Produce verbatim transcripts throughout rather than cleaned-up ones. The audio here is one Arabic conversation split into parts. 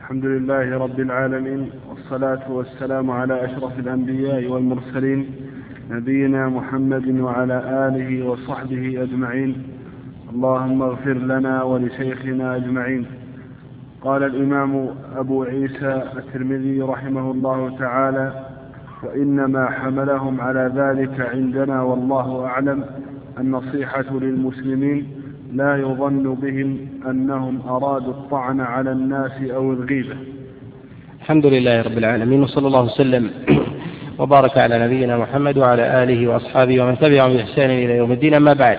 الحمد لله رب العالمين، والصلاة والسلام على أشرف الأنبياء والمرسلين نبينا محمد وعلى آله وصحبه أجمعين. اللهم اغفر لنا ولشيخنا أجمعين. قال الإمام أبو عيسى الترمذي رحمه الله تعالى: وإنما حملهم على ذلك عندنا والله أعلم النصيحة للمسلمين، لا يظن بهم أنهم أرادوا الطعن على الناس أو الغيبة. الحمد لله رب العالمين، وصلى الله وسلم وبارك على نبينا محمد وعلى آله وأصحابه ومن تبعهم بإحسان إلى يوم الدين. أما بعد،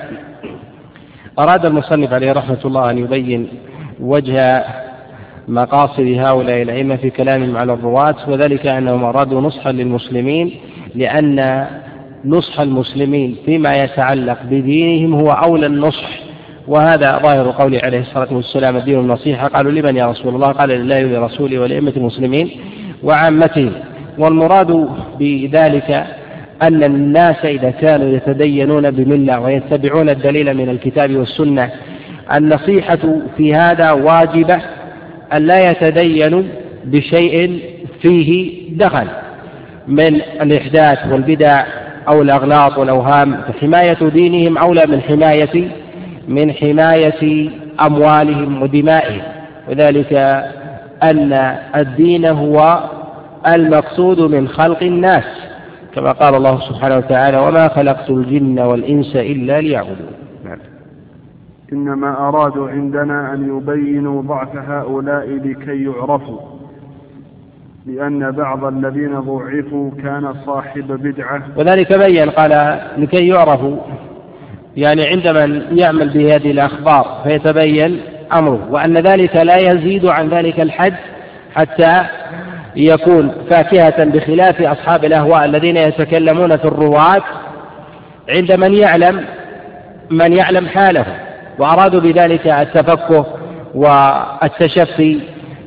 أراد المصنف عليه رحمة الله أن يبين وجه مقاصد هؤلاء الأئمة في كلامهم على الرواة، وذلك أنهم أرادوا نصحا للمسلمين، لأن نصح المسلمين فيما يتعلق بدينهم هو أولى النصح، وهذا ظاهر قوله عليه الصلاة والسلام: الدين النصيحة. قالوا: لمن يا رسول الله؟ قال: لله ولرسوله ولأئمة المسلمين وعامتهم. والمراد بذلك أن الناس إذا كانوا يتدينون بملة ويتبعون الدليل من الكتاب والسنة، النصيحة في هذا واجبة، أن لا يتدينوا بشيء فيه دخل من الإحداث والبدع أو الأغلاط والأوهام، فحماية دينهم أولى من حماية من حماية أموالهم ودمائهم، وذلك أن الدين هو المقصود من خلق الناس، كما قال الله سبحانه وتعالى: وما خلقت الجن والإنس إلا ليعبدون. نعم. إنما أرادوا عندنا أن يبينوا ضعف هؤلاء لكي يعرفوا، لأن بعض الذين ضعفوا كان صاحب بدعة، وذلك بين قال لكي يعرفوا، يعني عندما يعمل بهذه الأخبار فيتبين أمره، وأن ذلك لا يزيد عن ذلك الحد حتى يكون فاكهة، بخلاف أصحاب الأهواء الذين يتكلمون في الرواة عند من يعلم من يعلم حاله، وأرادوا بذلك التفقه والتشفي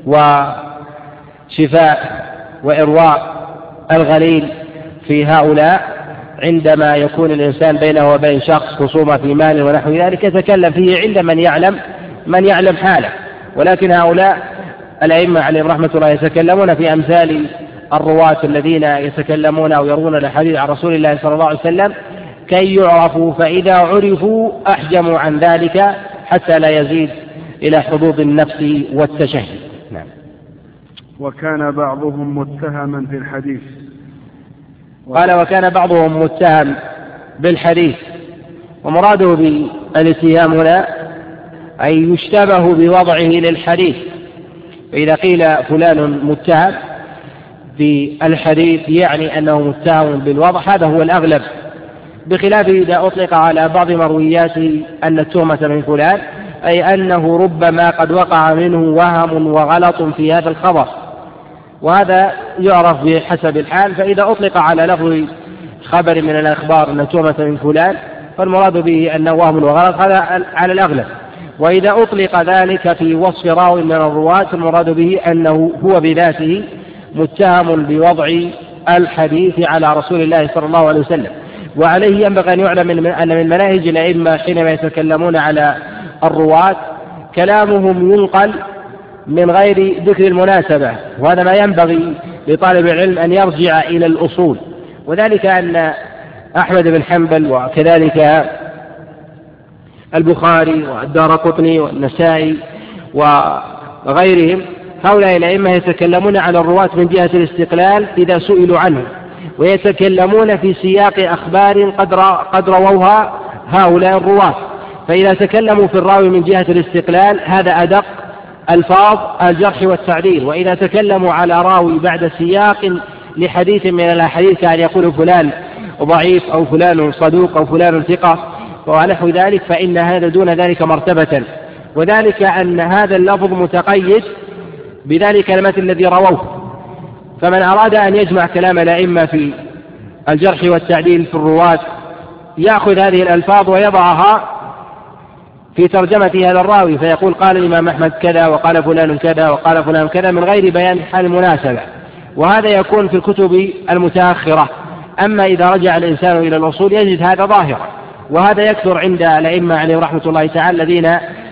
وشفاء وإرواء الغليل في هؤلاء. عندما يكون الإنسان بينه وبين شخص خصومة في مال ونحو ذلك يتكلم فيه عند من يعلم من يعلم حاله، ولكن هؤلاء الأئمة عليهم رحمة الله يتكلمون في أمثال الرواة الذين يتكلمون أو يروون الحديث عن رسول الله صلى الله عليه وسلم كي يعرفوا، فإذا عرفوا أحجموا عن ذلك حتى لا يزيد إلى حظوظ النفس والتشهي. نعم. وكان بعضهم متهما في الحديث. قال: وكان بعضهم متهم بالحديث، ومراده بالاتهام هنا أي يشتبه بوضعه للحديث، فإذا قيل فلان متهم بالحديث يعني أنه متهم بالوضع، هذا هو الأغلب، بخلاف إذا أطلق على بعض مروياته أن التهمة من فلان، أي أنه ربما قد وقع منه وهم وغلط في هذا الخبر، وهذا يعرف بحسب الحال. فإذا أطلق على لفظ خبر من الأخبار أن التهمة من فلان فالمراد به أنه وهم وغلط، هذا على الأغلب. وإذا أطلق ذلك في وصف راوي من الرواة المراد به أنه هو بذاته متهم بوضع الحديث على رسول الله صلى الله عليه وسلم. وعليه ينبغي أن يعلم أن من مناهج الأئمة حينما يتكلمون على الرواة كلامهم ينقل من غير ذكر المناسبة، وهذا ما ينبغي لطالب العلم أن يرجع إلى الأصول، وذلك أن أحمد بن حنبل وكذلك البخاري والدارقطني والنسائي وغيرهم هؤلاء الأئمة يتكلمون على الرواة من جهة الاستقلال إذا سئلوا عنه، ويتكلمون في سياق أخبار قد رووها هؤلاء الرواة، فإذا تكلموا في الراوي من جهة الاستقلال هذا أدق ألفاظ الجرح والتعديل. وإذا تكلموا على راوي بعد سياق لحديث من الأحاديث كأن يقول فلان ضعيف أو فلان صدوق أو فلان ثقة ونحو ذلك، فإن هذا دون ذلك مرتبة، وذلك أن هذا اللفظ متقيد بذلك المتن الذي رووه. فمن أراد أن يجمع كلام الأئمة في الجرح والتعديل في الرواة يأخذ هذه الألفاظ ويضعها في ترجمة هذا الراوي، فيقول: قال الإمام أحمد كذا، وقال فلان كذا، وقال فلان كذا، من غير بيان حال المناسبة، وهذا يكون في الكتب المتأخرة. أما إذا رجع الإنسان إلى الأصول يجد هذا ظاهرا، وهذا يكثر عند الأئمة عليهم رحمة الله تعالى الذين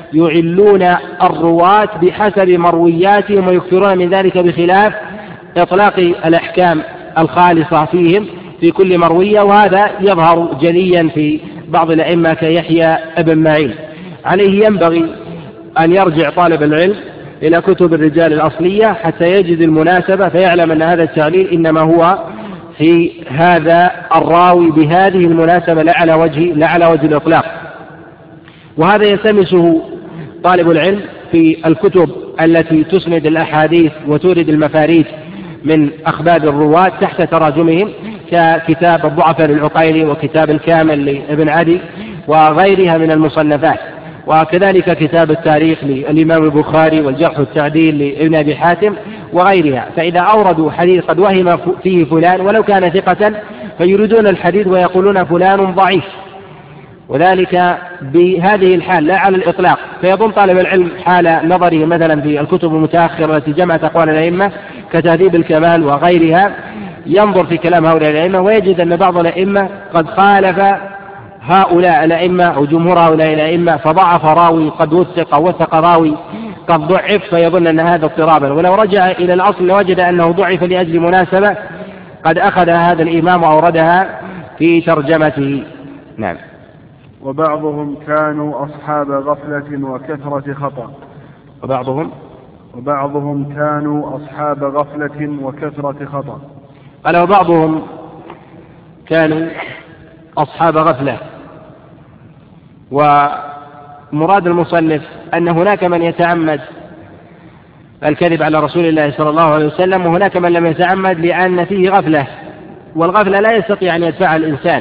يعلون الرواة بحسب مروياتهم ويكثرون من ذلك بخلاف إطلاق الأحكام الخالصة فيهم في كل مروية، وهذا يظهر جليا في بعض الأئمة كيحيى ابن معين. عليه ينبغي أن يرجع طالب العلم إلى كتب الرجال الأصلية حتى يجد المناسبة فيعلم أن هذا التعليل إنما هو في هذا الراوي بهذه المناسبة لا على وجه لا على وجه الإطلاق. وهذا يلتمسه طالب العلم في الكتب التي تسند الأحاديث وتورد المفاريد من أخبار الرواة تحت تراجمهم، ككتاب الضعفاء للعقيلي وكتاب الكامل لابن عدي وغيرها من المصنفات، وكذلك كتاب التاريخ للإمام البخاري والجرح والتعديل لابن أبي حاتم وغيرها. فإذا أوردوا حديث قد وهم فيه فلان ولو كان ثقة فيريدون الحديث ويقولون فلان ضعيف، وذلك بهذه الحال لا على الإطلاق. فيظن طالب العلم حال نظره مثلا في الكتب المتأخرة التي جمعت أقوال الأئمة كتهذيب الكمال وغيرها، ينظر في كلام هؤلاء الأئمة ويجد أن بعض الأئمة قد خالف هؤلاء الأئمة أو جمهور هؤلاء الأئمة، فضعف راوي قد وثق أو وثق راوي قد ضعف، فيظن أن هذا اضطرابا، ولو رجع إلى الأصل لوجد أنه ضعف لأجل مناسبة قد أخذ هذا الإمام وأوردها في ترجمته. نعم. وبعضهم كانوا أصحاب غفلة وكثرة خطأ. وبعضهم وبعضهم كانوا أصحاب غفلة وكثرة خطأ. قال وبعضهم كانوا أصحاب غفلة، ومراد المصنف أن هناك من يتعمد الكذب على رسول الله صلى الله عليه وسلم، وهناك من لم يتعمد لأن فيه غفلة، والغفلة لا يستطيع أن يدفعها الإنسان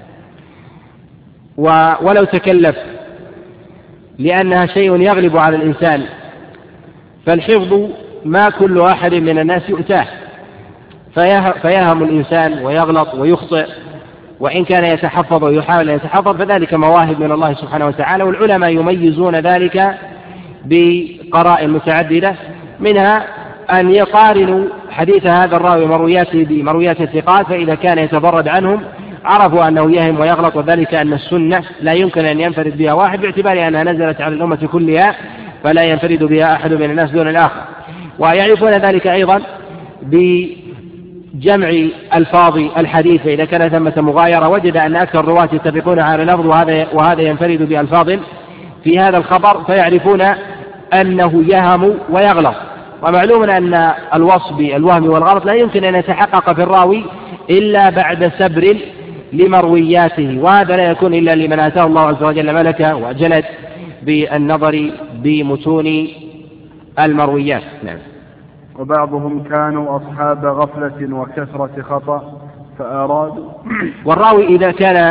ولو تكلف لأنها شيء يغلب على الإنسان. فالحفظ ما كل أحد من الناس يؤتاه، فيهم الإنسان ويغلط ويخطئ، وإن كان يتحفظ ويحاول أن يتحفظ فذلك مواهب من الله سبحانه وتعالى، والعلماء يميزون ذلك بقرائن متعددة، منها أن يقارنوا حديث هذا الراوي مروياته بمرويات الثقات، فإذا كان يتبرد عنهم عرفوا أنه يهم ويغلط، وذلك أن السنة لا يمكن أن ينفرد بها واحد باعتبار أنها نزلت على الأمة كلها فلا ينفرد بها أحد من الناس دون الآخر. ويعرفون ذلك أيضا بجمع ألفاظ الحديث، فإذا كان ثمة مغايرة وجد أن أكثر الرواة يتفقون على لفظ وهذا, وهذا ينفرد بألفاظ في هذا الخبر، فيعرفون أنه يهم ويغلط. ومعلوم أن الوصف بالوهم والغلط لا يمكن أن يتحقق في الراوي إلا بعد سبر لمروياته، وهذا لا يكون إلا لمن آتاه الله عز وجل ملكه وجلد بالنظر بمتون المرويات. نعم. وبعضهم كانوا أصحاب غفلة وكثرة خطأ فأرادوا. والراوي إذا كان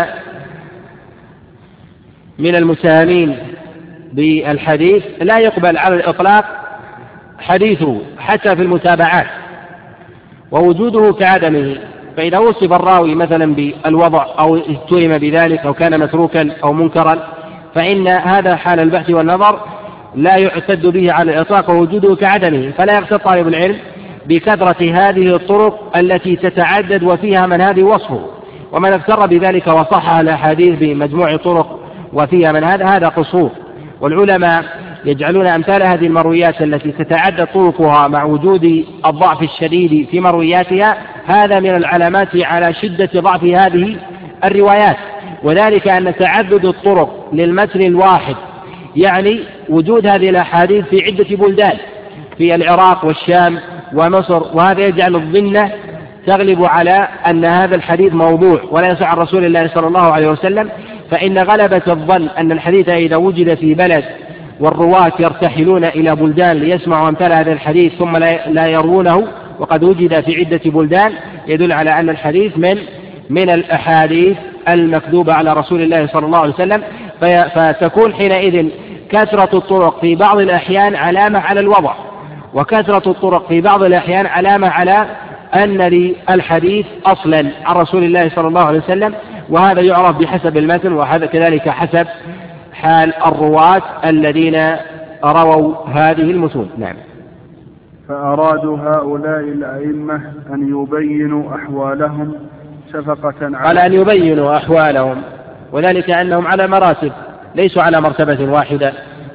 من المتهمين بالحديث لا يقبل على الإطلاق حديثه حتى في المتابعات، ووجوده كعدمه. فإذا وصف الراوي مثلا بالوضع أو اتهم بذلك أو كان متروكا أو منكرا فإن هذا حال البحث والنظر لا يعتد به على الإطلاق ووجوده كعدمه. فلا يغتر طالب العلم بكثرة هذه الطرق التي تتعدد وفيها من هذه وصفه، ومن اغتر بذلك وصحح الأحاديث بمجموع طرق وفيها من هذا هذا قصور. والعلماء يجعلون أمثال هذه المرويات التي تتعدد طرقها مع وجود الضعف الشديد في مروياتها هذا من العلامات على شدة ضعف هذه الروايات، وذلك أن تعدد الطرق للمتن الواحد يعني وجود هذه الأحاديث في عدة بلدان في العراق والشام ومصر، وهذا يجعل الظنة تغلب على أن هذا الحديث موضوع ولا يصح عن رسول الله صلى الله عليه وسلم. فإن غلبة الظن أن الحديث إذا وجد في بلد والرواة يرتحلون إلى بلدان ليسمعوا أمثال هذا الحديث ثم لا يروونه وقد وجد في عدة بلدان يدل على أن الحديث من من الأحاديث المكذوبة على رسول الله صلى الله عليه وسلم. فتكون حينئذ كثرة الطرق في بعض الأحيان علامة على الوضع، وكثرة الطرق في بعض الأحيان علامة على أن للحديث أصلا عن رسول الله صلى الله عليه وسلم، وهذا يعرف بحسب المتن، وهذا كذلك حسب حال الرواة الذين رووا هذه المتون. نعم. فأرادوا هؤلاء الأئمة أن يبينوا أحوالهم شفقة على أن يبينوا أحوالهم، وذلك أنهم على مراتب ليسوا على مرتبة واحدة،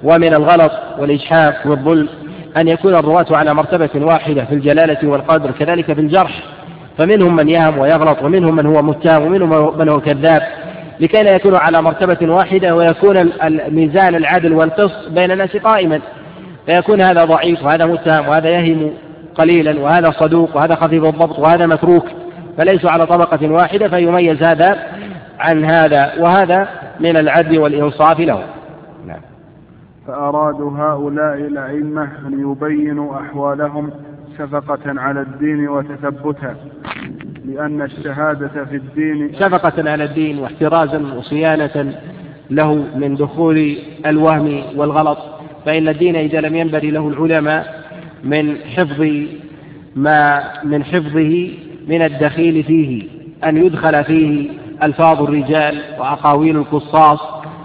ومن الغلط والإجحاف والظلم أن يكون الرواة على مرتبة واحدة في الجلالة والقدر، كذلك في الجرح، فمنهم من يهم ويغلط ومنهم من هو متهم ومنهم من هو كذاب، لكي لا يكونوا على مرتبة واحدة ويكون الميزان العدل والقسط بين الناس قائما، فيكون هذا ضعيف وهذا متهم وهذا يهم قليلا وهذا صدوق وهذا خفيف الضبط وهذا متروك، فليسوا على طبقة واحدة، فيميز هذا عن هذا، وهذا من العدل والإنصاف له. نعم. فأرادوا هؤلاء الأئمة أن يبينوا أحوالهم شفقة على الدين وتثبتا، لأن الشهادة في الدين شفقة على الدين واحترازا وصيانة له من دخول الوهم والغلط، فإن الدين إذا لم ينبري له العلماء من حفظ ما من حفظه من الدخيل فيه أن يدخل فيه ألفاظ الرجال وأقاويل القصاص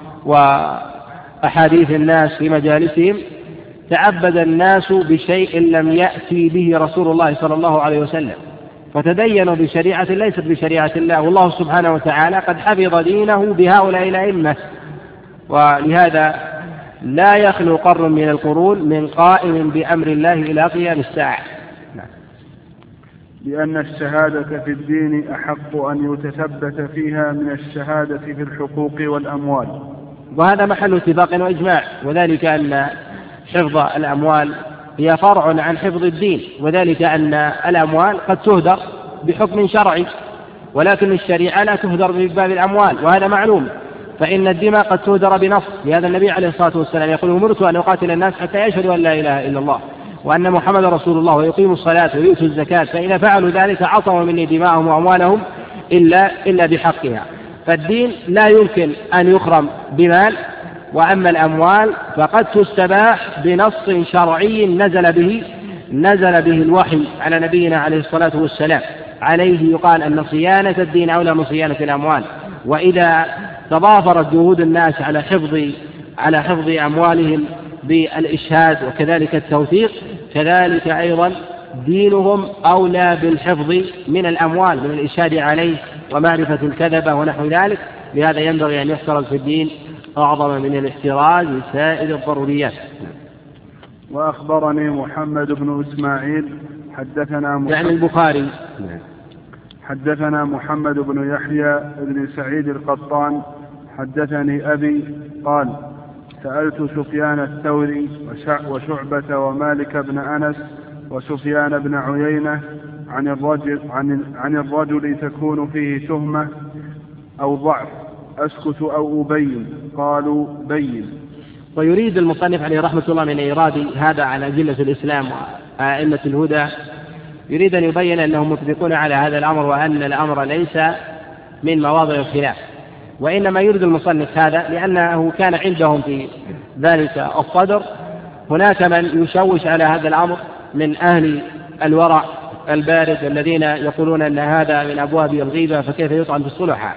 وأحاديث الناس في مجالسهم، تعبد الناس بشيء لم يأتي به رسول الله صلى الله عليه وسلم، فتدينوا بشريعة ليست بشريعة الله، والله سبحانه وتعالى قد حفظ دينه بهؤلاء الأئمة. ولهذا لا يخلو قرن من القرون من قائم بأمر الله إلى قيام الساعة. لأن الشهادة في الدين أحق أن يتثبت فيها من الشهادة في الحقوق والأموال، وهذا محل اتفاق وإجماع، وذلك أن حفظ الأموال هي فرع عن حفظ الدين، وذلك أن الأموال قد تهدر بحكم شرعي، ولكن الشريعة لا تهدر بباب الأموال، وهذا معلوم، فإن الدماء قد تهدر بنص، لهذا النبي عليه الصلاة والسلام يقول: أمرت أن أقاتل الناس حتى يشهدوا أن لا إله إلا الله وأن محمد رسول الله ويقيموا الصلاة ويؤتوا الزكاة، فإذا فعلوا ذلك عصموا مني دماءهم وأموالهم إلا, إلا بحقها. فالدين لا يمكن أن يخرم بمال، وأما الأموال فقد تستباح بنص شرعي نزل به نزل به الوحي على نبينا عليه الصلاة والسلام، عليه يقال أن صيانة الدين أولى من صيانة الأموال. وإذا تضافرت جهود الناس على حفظ على حفظ أموالهم بالإشهاد وكذلك التوثيق، كذلك أيضا دينهم أولى بالحفظ من الأموال، من الإشهاد عليه ومعرفة الكذبة ونحو ذلك. لهذا ينبغي أن يحترز في الدين أعظم من الاحتراز لسائر الضروريات. وأخبرني محمد بن إسماعيل حدثنا محمد يعني البخاري حدثنا محمد بن يحيى بن سعيد القطان حدثني أبي قال: سألت سفيان الثوري وشعبة ومالك بن أنس وسفيان بن عيينة عن الرجل, عن, عن الرجل تكون فيه تهمة أو ضعف، أسكت أو أبين؟ قالوا: بين. ويريد المصنف عليه رحمة الله من إيراد هذا على أدلة الإسلام وأئمة الهدى، يريد أن يبين أنهم متفقون على هذا الأمر، وأن الأمر ليس من مواضع الخلاف، وإنما يريد المصنف هذا لأنه كان عندهم في ذلك الصدر هناك من يشوش على هذا الأمر من أهل الورع البارد الذين يقولون أن هذا من أبواب الغيبة، فكيف يطعن في الصلحاء.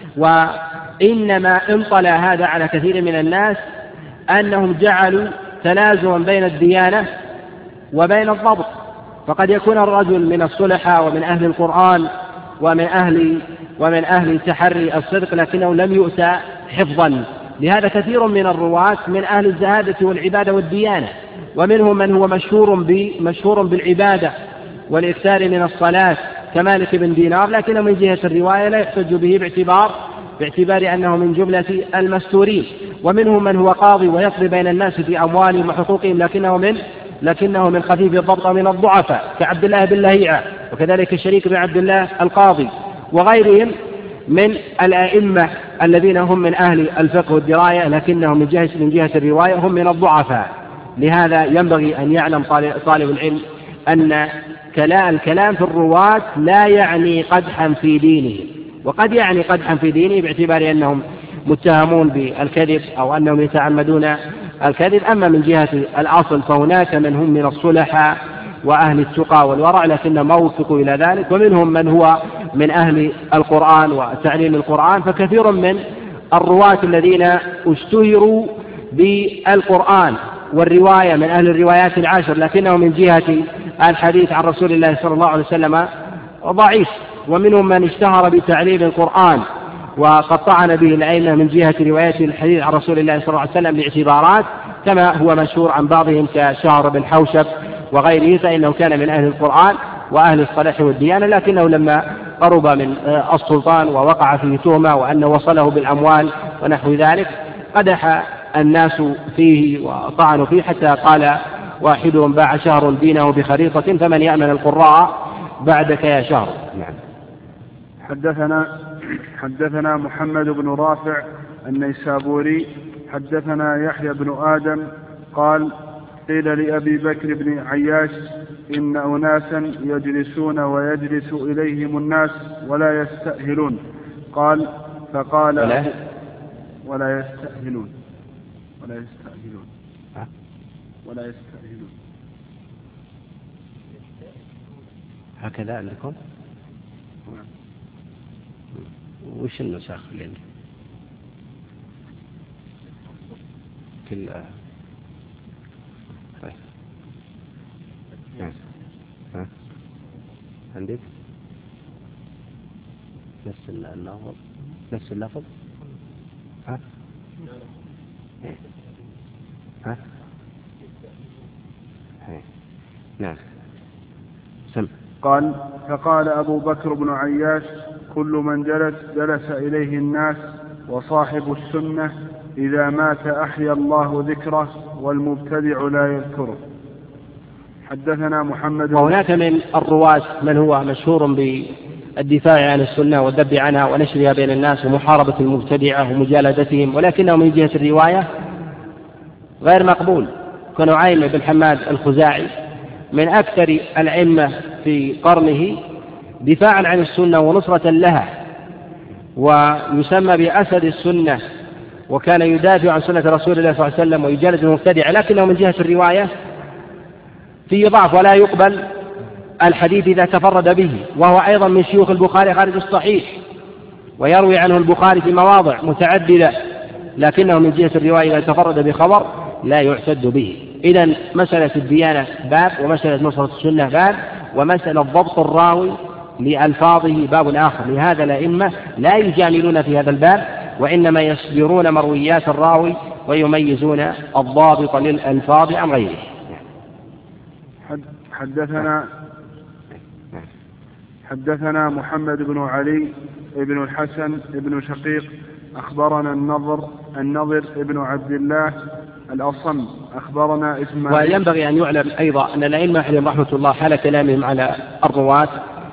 وإنما انطلى هذا على كثير من الناس أنهم جعلوا تلازما بين الديانة وبين الضبط، فقد يكون الرجل من الصلحاء ومن أهل القرآن ومن أهل ومن أهل تحري الصدق، لكنه لم يؤتى حفظا. لهذا كثير من الرواة من أهل الزهادة والعبادة والديانة، ومنهم من هو مشهور مشهور بالعبادة والإكثار من الصلاة كمالك بن دينار، لكنه من جهة الرواية لا يحتج به باعتبار باعتبار أنه من جملة المستورين. ومنهم من هو قاضي ويقضي بين الناس في أموالهم وحقوقهم، لكنه من لكنه من خفيف الضبط ومن الضعفاء كعبد الله بن لهيعة، وكذلك الشريك بن عبد الله القاضي، وغيرهم من الأئمة الذين هم من أهل الفقه والدراية، لكنهم من جهة من جهة الرواية هم من الضعفاء. لهذا ينبغي أن يعلم طالب العلم أن الكلام في الرواة لا يعني قدحا في دينه، وقد يعني قدحا في دينه باعتبار أنهم متهمون بالكذب أو أنهم يتعمدون الكذب. أما من جهة الأصل فهناك من هم من الصلحاء وأهل التقى والورع، لكن ما وفقوا إلى ذلك، ومنهم من هو من أهل القرآن وتعليم القرآن. فكثير من الرواة الذين اشتهروا بالقرآن والرواية من أهل الروايات العشر، لكنهم من جهة الحديث عن رسول الله صلى الله عليه وسلم ضعيف. ومنهم من اشتهر بتعليم القرآن وقد طعن به الأئمة من جهة رواية الحديث عن رسول الله صلى الله عليه وسلم باعتبارات، كما هو مشهور عن بعضهم كشهر بن حوشب وغيره، فإنه كان من أهل القرآن وأهل الصلاح والديانة، لكنه لما قرب من السلطان ووقع فيه تهمة وأنه وصله بالأموال ونحو ذلك قدح الناس فيه وطعنوا فيه، حتى قال واحدهم: باع شهر دينه بخريطة فمن يأمن القراء بعدك يا شهر. نعم. حدثنا حدثنا محمد بن رافع النيسابوري حدثنا يحيى بن آدم قال: قيل لأبي بكر بن عياش: إن أناسا يجلسون ويجلس إليهم الناس ولا يستأهلون. قال: فقال ولا, ولا يستأهلون ولا يستأهلون ولا يستأهلون هكذا عندكم؟ وش النسخ اللي كل طيب ها عندك نفس اللفظ نفس اللفظ ها ها نعم. سم. قال: فقال أبو بكر بن عياش: كل من جلس جلس إليه الناس، وصاحب السنة إذا مات أحيا الله ذكره، والمبتدع لا يذكره. حدثنا محمد. وهناك من الرواة من هو مشهور بالدفاع عن السنة والذب عنها ونشرها بين الناس ومحاربة المبتدعة ومجالدتهم، ولكنه من جهة الرواية غير مقبول. كنعيم بن حماد الخزاعي من أكثر الأئمة في قرنه دفاعا عن السنة ونصرة لها، ويسمى بأسد السنة، وكان يدافع عن سنة رسول الله صلى الله عليه وسلم ويجالد المبتدع، لكنه من جهة الرواية فيه ضعف ولا يقبل الحديث إذا تفرد به، وهو أيضا من شيوخ البخاري خارج الصحيح، ويروي عنه البخاري في مواضع متعددة، لكنه من جهة الرواية إذا تفرد بخبر لا يعتد به. إذن مسألة الديانة باب، ومسألة نصرة السنة باب، ومسألة ضبط الراوي لألفاظه باب آخر. لهذا الأئمة لا يجاملون في هذا الباب، وإنما يصبرون مرويات الراوي ويميزون الضابط للألفاظ عن غيره. حدثنا حدثنا محمد بن علي بن الحسن بن شقيق أخبرنا النضر النضر بن عبد الله الأصم أخبرنا إسماعيل. وينبغي أن يعلم أيضا أن الأئمة عليهم رحمة الله حال كلامهم على الرواة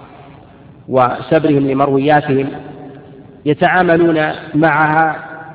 وسبرهم لمروياتهم يتعاملون معها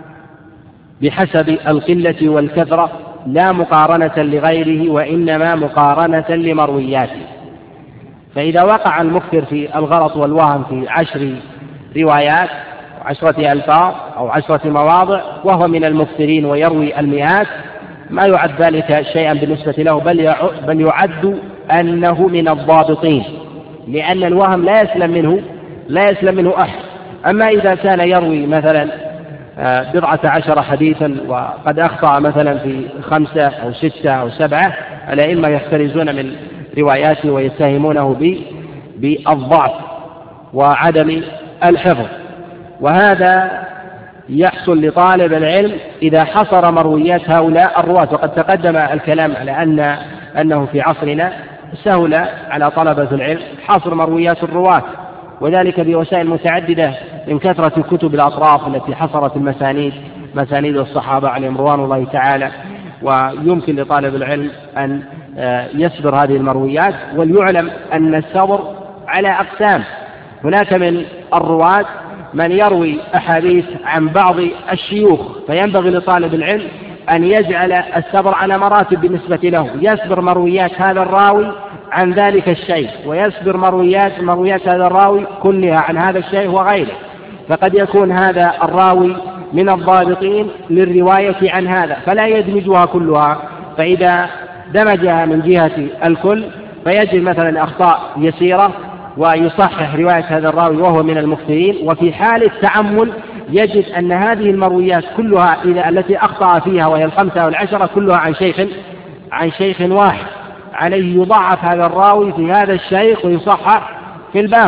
بحسب القلة والكثرة، لا مقارنة لغيره، وإنما مقارنة لمروياته. فإذا وقع المكثر في الغلط والوهم في عشر روايات عشرة ألفاظ أو عشرة مواضع وهو من المكثرين ويروي المئات، ما يعد ذلك شيئا بالنسبة له، بل يعد أنه من الضابطين، لأن الوهم لا يسلم منه لا يسلم منه أحد. أما إذا كان يروي مثلا بضعة عشر حديثا وقد أخطأ مثلا في خمسة أو ستة أو سبعة، الأئمة يحترزون من رواياته ويتهمونه بالضعف وعدم الحفظ. وهذا يحصل لطالب العلم إذا حصر مرويات هؤلاء الرواة. وقد تقدم الكلام على أن أنه في عصرنا سهل على طلبة العلم حصر مرويات الرواة، وذلك بوسائل متعددة من كثرة كتب الأطراف التي حصرت المسانيد مسانيد الصحابة عليهم رضوان الله تعالى. ويمكن لطالب العلم أن يصبر هذه المرويات. وليعلم أن الصبر على أقسام. هناك من الرواة من يروي أحاديث عن بعض الشيوخ، فينبغي لطالب العلم أن يجعل الصبر على مراتب بالنسبة له، يصبر مرويات هذا الراوي عن ذلك الشيء، ويصبر مرويات مرويات هذا الراوي كلها عن هذا الشيء وغيره. فقد يكون هذا الراوي من الضابطين للرواية عن هذا فلا يدمجها كلها، فإذا دمجها من جهة الكل فيجد مثلا أخطاء يسيرة ويصحح رواية هذا الراوي وهو من المكثرين. وفي حال التأمل يجد أن هذه المرويات كلها إذا التي أخطأ فيها وهي الخمسة أو العشرة كلها عن شيخ عن شيخ واحد، عليه يضعف هذا الراوي في هذا الشيخ ويصحح في الباقي.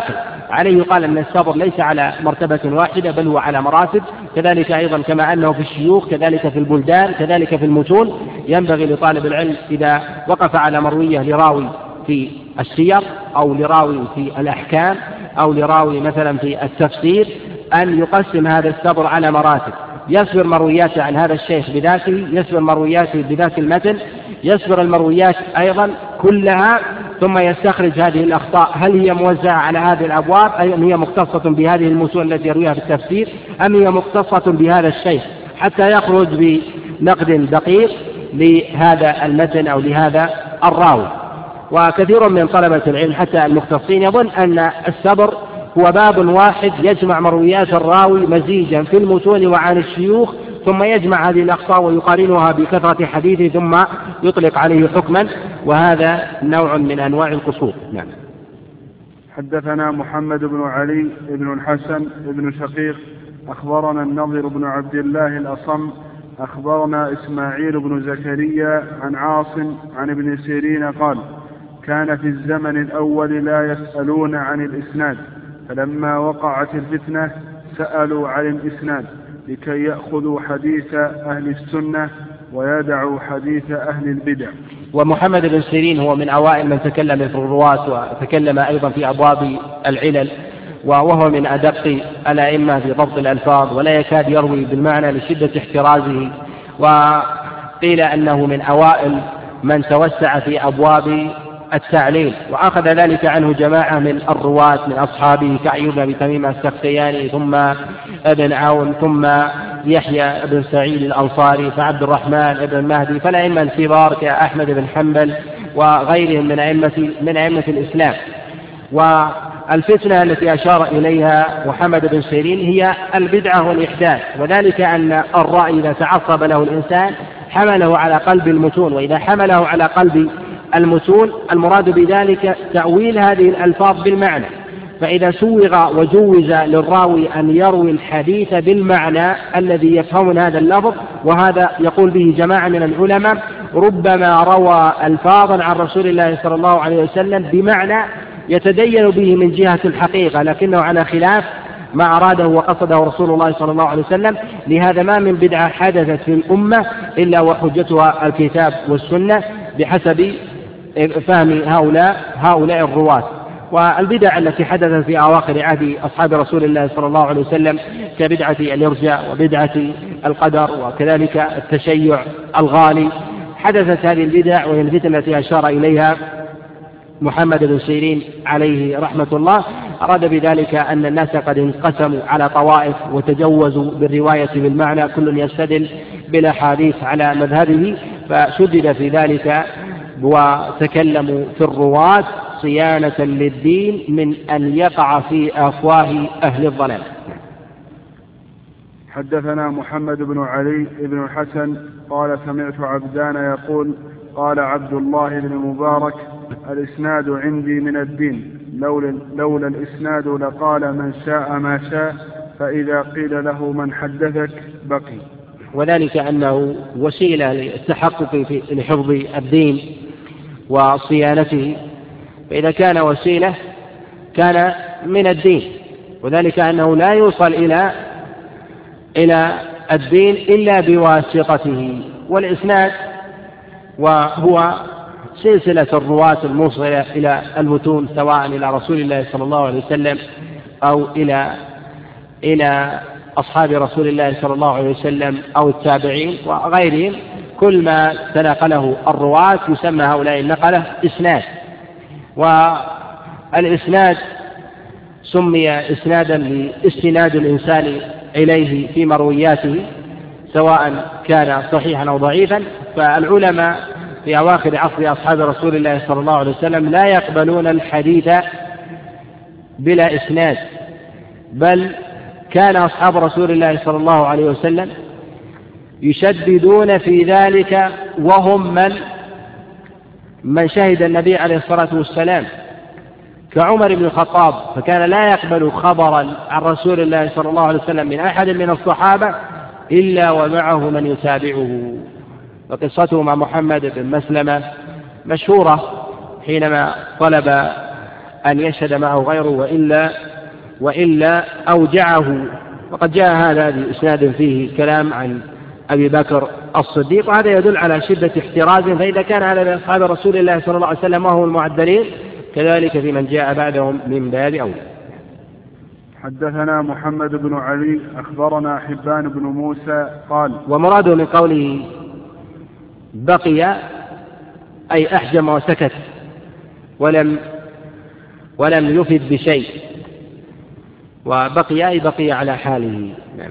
عليه يقال أن الصبر ليس على مرتبة واحدة بل هو على مراتب. كذلك أيضا كما أنه في الشيوخ كذلك في البلدان كذلك في المتون، ينبغي لطالب العلم إذا وقف على مروية لراوي في السير أو لراوي في الأحكام أو لراوي مثلا في التفسير أن يقسم هذا الصبر على مراتب، يصبر مروياته عن هذا الشيخ بذاته، يصبر مروياته بذات المتن، يصبر المرويات أيضا كلها، ثم يستخرج هذه الأخطاء هل هي موزعة على هذه الأبواب أم هي مختصة بهذه المتون التي يرويها في التفسير أم هي مختصة بهذا الشيخ، حتى يخرج بنقد دقيق لهذا المتن أو لهذا الراوي. وكثير من طلبة العلم حتى المختصين يظن أن الصبر هو باب واحد يجمع مرويات الراوي مزيجا في المتون وعن الشيوخ، ثم يجمع هذه الأخطاء ويقارنها بكثرة حديثه ثم يطلق عليه حكما، وهذا نوع من أنواع القصور. نعم. حدثنا محمد بن علي بن الحسن بن شقيق أخبرنا النضر بن عبد الله الأصم أخبرنا إسماعيل بن زكريا عن عاصم عن ابن سيرين قال: كان في الزمن الأول لا يسألون عن الإسناد، فلما وقعت الفتنة سألوا عن الإسناد لكي يأخذوا حديث أهل السنة ويدعوا حديث أهل البدع. ومحمد بن سيرين هو من أوائل من تكلم في الرواة وتكلم أيضا في أبواب العلل، وهو من أدق الأئمة في ضبط الألفاظ ولا يكاد يروي بالمعنى لشدة احترازه، وقيل أنه من أوائل من توسع في أبواب التعليل، وأخذ ذلك عنه جماعة من الرواة من أصحابه كأيوب بن تميم السختياني ثم ابن عون ثم يحيى بن سعيد الأنصاري فعبد الرحمن بن مهدي، فالأئمة الكبار كأحمد بن حنبل وغيرهم من أئمة من أئمة الإسلام. والفتنة التي أشار إليها محمد بن سيرين هي البدعة والإحداث، وذلك أن الرأي إذا تعصب له الإنسان حمله على قلب المتون، وإذا حمله على قلب المتون المراد بذلك تأويل هذه الألفاظ بالمعنى، فإذا سوغ وجوز للراوي أن يروي الحديث بالمعنى الذي يفهم هذا اللفظ، وهذا يقول به جماعة من العلماء ربما روى ألفاظا عن رسول الله صلى الله عليه وسلم بمعنى يتدين به من جهة الحقيقة لكنه على خلاف ما أراده وقصده رسول الله صلى الله عليه وسلم. لهذا ما من بدعة حدثت في الأمة إلا وحجتها الكتاب والسنة بحسب فهم هؤلاء هؤلاء الرواة. والبدع التي حدثت في أواخر عهد أصحاب رسول الله صلى الله عليه وسلم كبدعة الإرجاء وبدعة القدر وكذلك التشيع الغالي، حدثت هذه البدع وهي الفتنة التي أشار إليها محمد بن سيرين عليه رحمة الله. أراد بذلك أن الناس قد انقسموا على طوائف وتجوزوا بالرواية بالمعنى، كل يستدل بالأحاديث على مذهبه، فشدد في ذلك وتكلموا في الرواة صيانة للدين من أن يقع في أفواه أهل الضلال. حدثنا محمد بن علي بن الحسن قال: سمعت عبدان يقول: قال عبد الله بن مبارك: الإسناد عندي من الدين، لولا, لولا الإسناد لقال من شاء ما شاء، فإذا قيل له من حدثك بقي. وذلك أنه وسيلة للتحقق في لحفظ الدين وصيانته، فإذا كان وسيلة كان من الدين، وذلك أنه لا يوصل إلى إلى الدين إلا بواسطته. والإسناد وهو سلسلة الرواة الموصلة إلى المتون سواء إلى رسول الله صلى الله عليه وسلم أو إلى إلى أصحاب رسول الله صلى الله عليه وسلم أو التابعين وغيرهم، كل ما تناقله الرواة يسمى هؤلاء النقلة إسناد. والإسناد سمي إسنادا لاستناد الإنسان إليه في مروياته سواء كان صحيحا أو ضعيفا. فالعلماء في أواخر عصر أصحاب رسول الله صلى الله عليه وسلم لا يقبلون الحديث بلا إسناد، بل كان أصحاب رسول الله صلى الله عليه وسلم يشددون في ذلك، وهم من من شهد النبي عليه الصلاة والسلام كعمر بن الخطاب، فكان لا يقبل خبرا عن رسول الله صلى الله عليه وسلم من أحد من الصحابة إلا ومعه من يتابعه. وقصته مع محمد بن مسلمة مشهورة حينما طلب أن يشهد معه غيره وإلا وإلا أوجعه. وقد جاء هذا بإسناد فيه كلام عن أبي بكر الصديق، وهذا يدل على شدة احترازه. فإذا كان على أصحاب رسول الله صلى الله عليه وسلم وهم المعدلين، كذلك في من جاء بعدهم من باب أولى. حدثنا محمد بن علي أخبرنا حبان بن موسى قال. ومراده من قوله بقي أي أحجم وسكت ولم ولم يفد بشيء، وبقي أي بقي على حاله. نعم.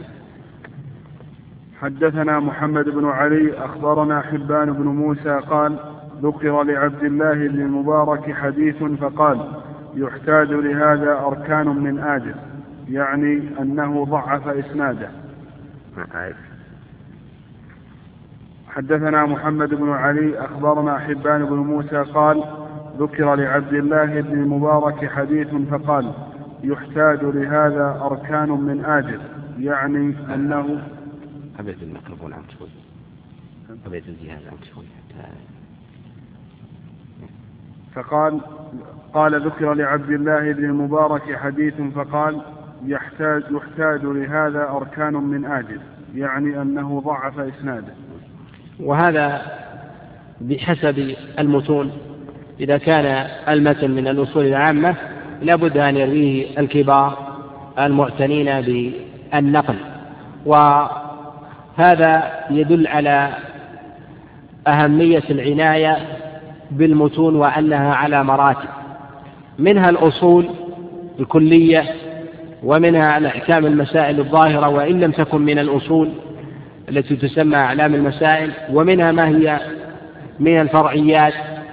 حدثنا محمد بن علي أخبرنا حبان بن موسى قال ذكر لعبد الله بن المبارك حديث فقال يحتاج لهذا أركان من آجل، يعني أنه ضعف إسناده. حدثنا محمد بن علي أخبرنا حبان بن موسى قال ذكر لعبد الله بن المبارك حديث فقال يحتاج لهذا أركان من آجل، يعني أنه أبعد الميكروفون عن شوي، أبعد الجهاز عن شوي حتى. فقال قال ذكر لعبد الله بن المبارك حديث فقال يحتاج يحتاج لهذا أركان من آجل، يعني أنه ضعف إسناده. وهذا بحسب المتون، إذا كان المتن من الأصول العامة لابد أن يرويه الكبار المعتنين بالنقل، وهذا يدل على أهمية العناية بالمتون وأنها على مراتب، منها الأصول الكلية ومنها الأحكام المسائل الظاهرة وإن لم تكن من الأصول التي تسمى أعلام المسائل، ومنها ما هي من الفرعيات.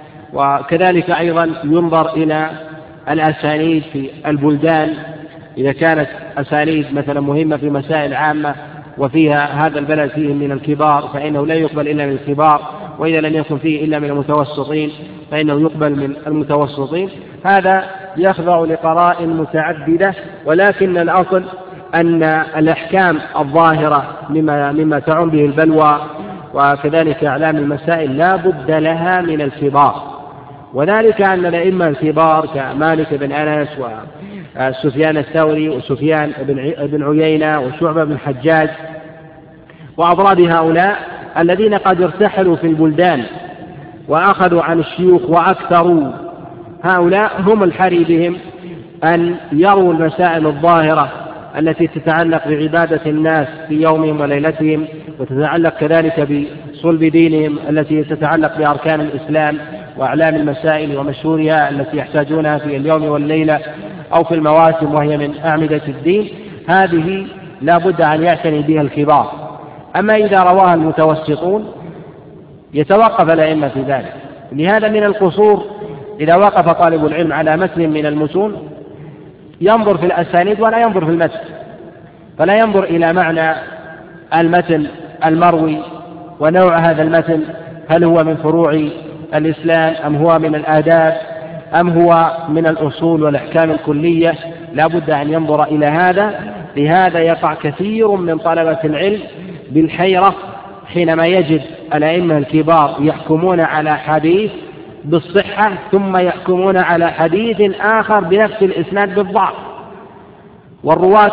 وكذلك أيضا ينظر إلى الأسانيد في البلدان، إذا كانت أسانيد مثلا مهمة في مسائل عامة وفيها هذا البلد فيه من الكبار فإنه لا يقبل إلا من الكبار، وإذا لم يكن فيه إلا من المتوسطين فإنه يقبل من المتوسطين. هذا يخضع لقرائن متعددة، ولكن الأصل أن الأحكام الظاهرة مما, مما تعم به البلوى وكذلك أعلام المسائل لا بد لها من الكبار، وذلك أن الأئمة الكبار كمالك بن أنس وسفيان الثوري وسفيان بن عيينة وشعبة بن الحجاج وأضراب هؤلاء الذين قد ارتحلوا في البلدان وأخذوا عن الشيوخ وأكثروا، هؤلاء هم الحري بهم أن يروا المسائل الظاهرة التي تتعلق بعبادة الناس في يومهم وليلتهم، وتتعلق كذلك بصلب دينهم التي تتعلق بأركان الإسلام وأعلام المسائل ومشهورها التي يحتاجونها في اليوم والليلة أو في المواسم وهي من أعمدة الدين. هذه لا بد أن يعتني بها الكبار. أما إذا رواها المتوسطون يتوقف الأئمة في ذلك. لهذا من القصور إذا وقف طالب العلم على متن من المتون ينظر في الأسانيد ولا ينظر في المتن، فلا ينظر إلى معنى المتن المروي ونوع هذا المتن، هل هو من فروع الإسلام أم هو من الآداب أم هو من الأصول والأحكام الكلية. لا بد أن ينظر إلى هذا. لهذا يقع كثير من طلبة العلم بالحيرة حينما يجد الأئمة الكبار يحكمون على حديث بالصحة ثم يحكمون على حديث آخر بنفس الإسناد بالضعف، والرواة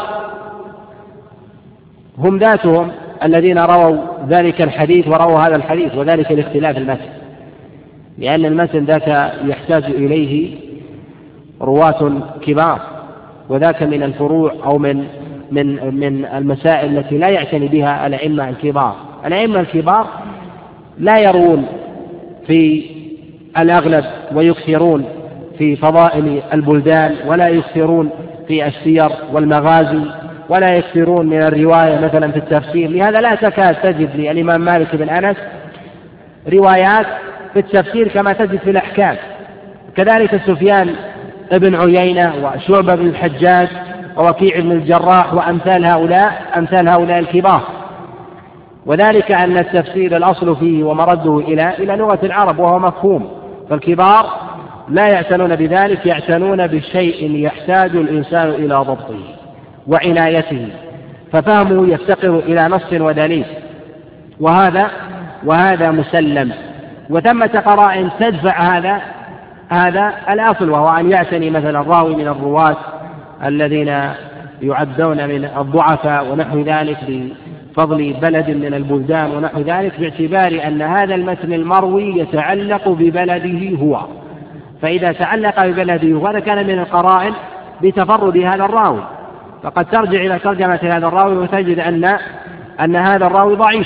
هم ذاتهم الذين رووا ذلك الحديث ورووا هذا الحديث، وذلك لاختلاف المتن، لأن المتن ذاك يحتاج إليه رواة كبار، وذاك من الفروع أو من من من المسائل التي لا يعتني بها الأئمة الكبار. الأئمة الكبار لا يروون في الأغلب ويكثرون في فضائل البلدان، ولا يكثرون في السير والمغازي، ولا يكثرون من الرواية مثلا في التفسير. لهذا لا تكاد تجد للإمام مالك بن أنس روايات في التفسير كما تجد في الأحكام. كذلك سفيان بن عيينة وشعبة بن الحجاج ووكيع بن الجراح وأمثال هؤلاء أمثال هؤلاء الكبار. وذلك أن التفسير الأصل فيه ومرده إلى إلى لغة العرب وهو مفهوم، فالكبار لا يعتنون بذلك، يعتنون بشيء يحتاج الإنسان إلى ضبطه وعنايته، ففهمه يفتقر إلى نص ودليل، وهذا وهذا مسلم. وثمة قرائن تدفع هذا هذا الأصل، وهو أن يعتني مثلا الراوي من الرواة الذين يعدون من الضعفاء ونحو ذلك بفضل بلد من البلدان ونحو ذلك، باعتبار أن هذا المتن المروي يتعلق ببلده هو، فإذا تعلق ببلده هو هذا كان من القرائن بتفرد هذا الراوي، فقد ترجع إلى ترجمة هذا الراوي وتجد أن أن هذا الراوي ضعيف،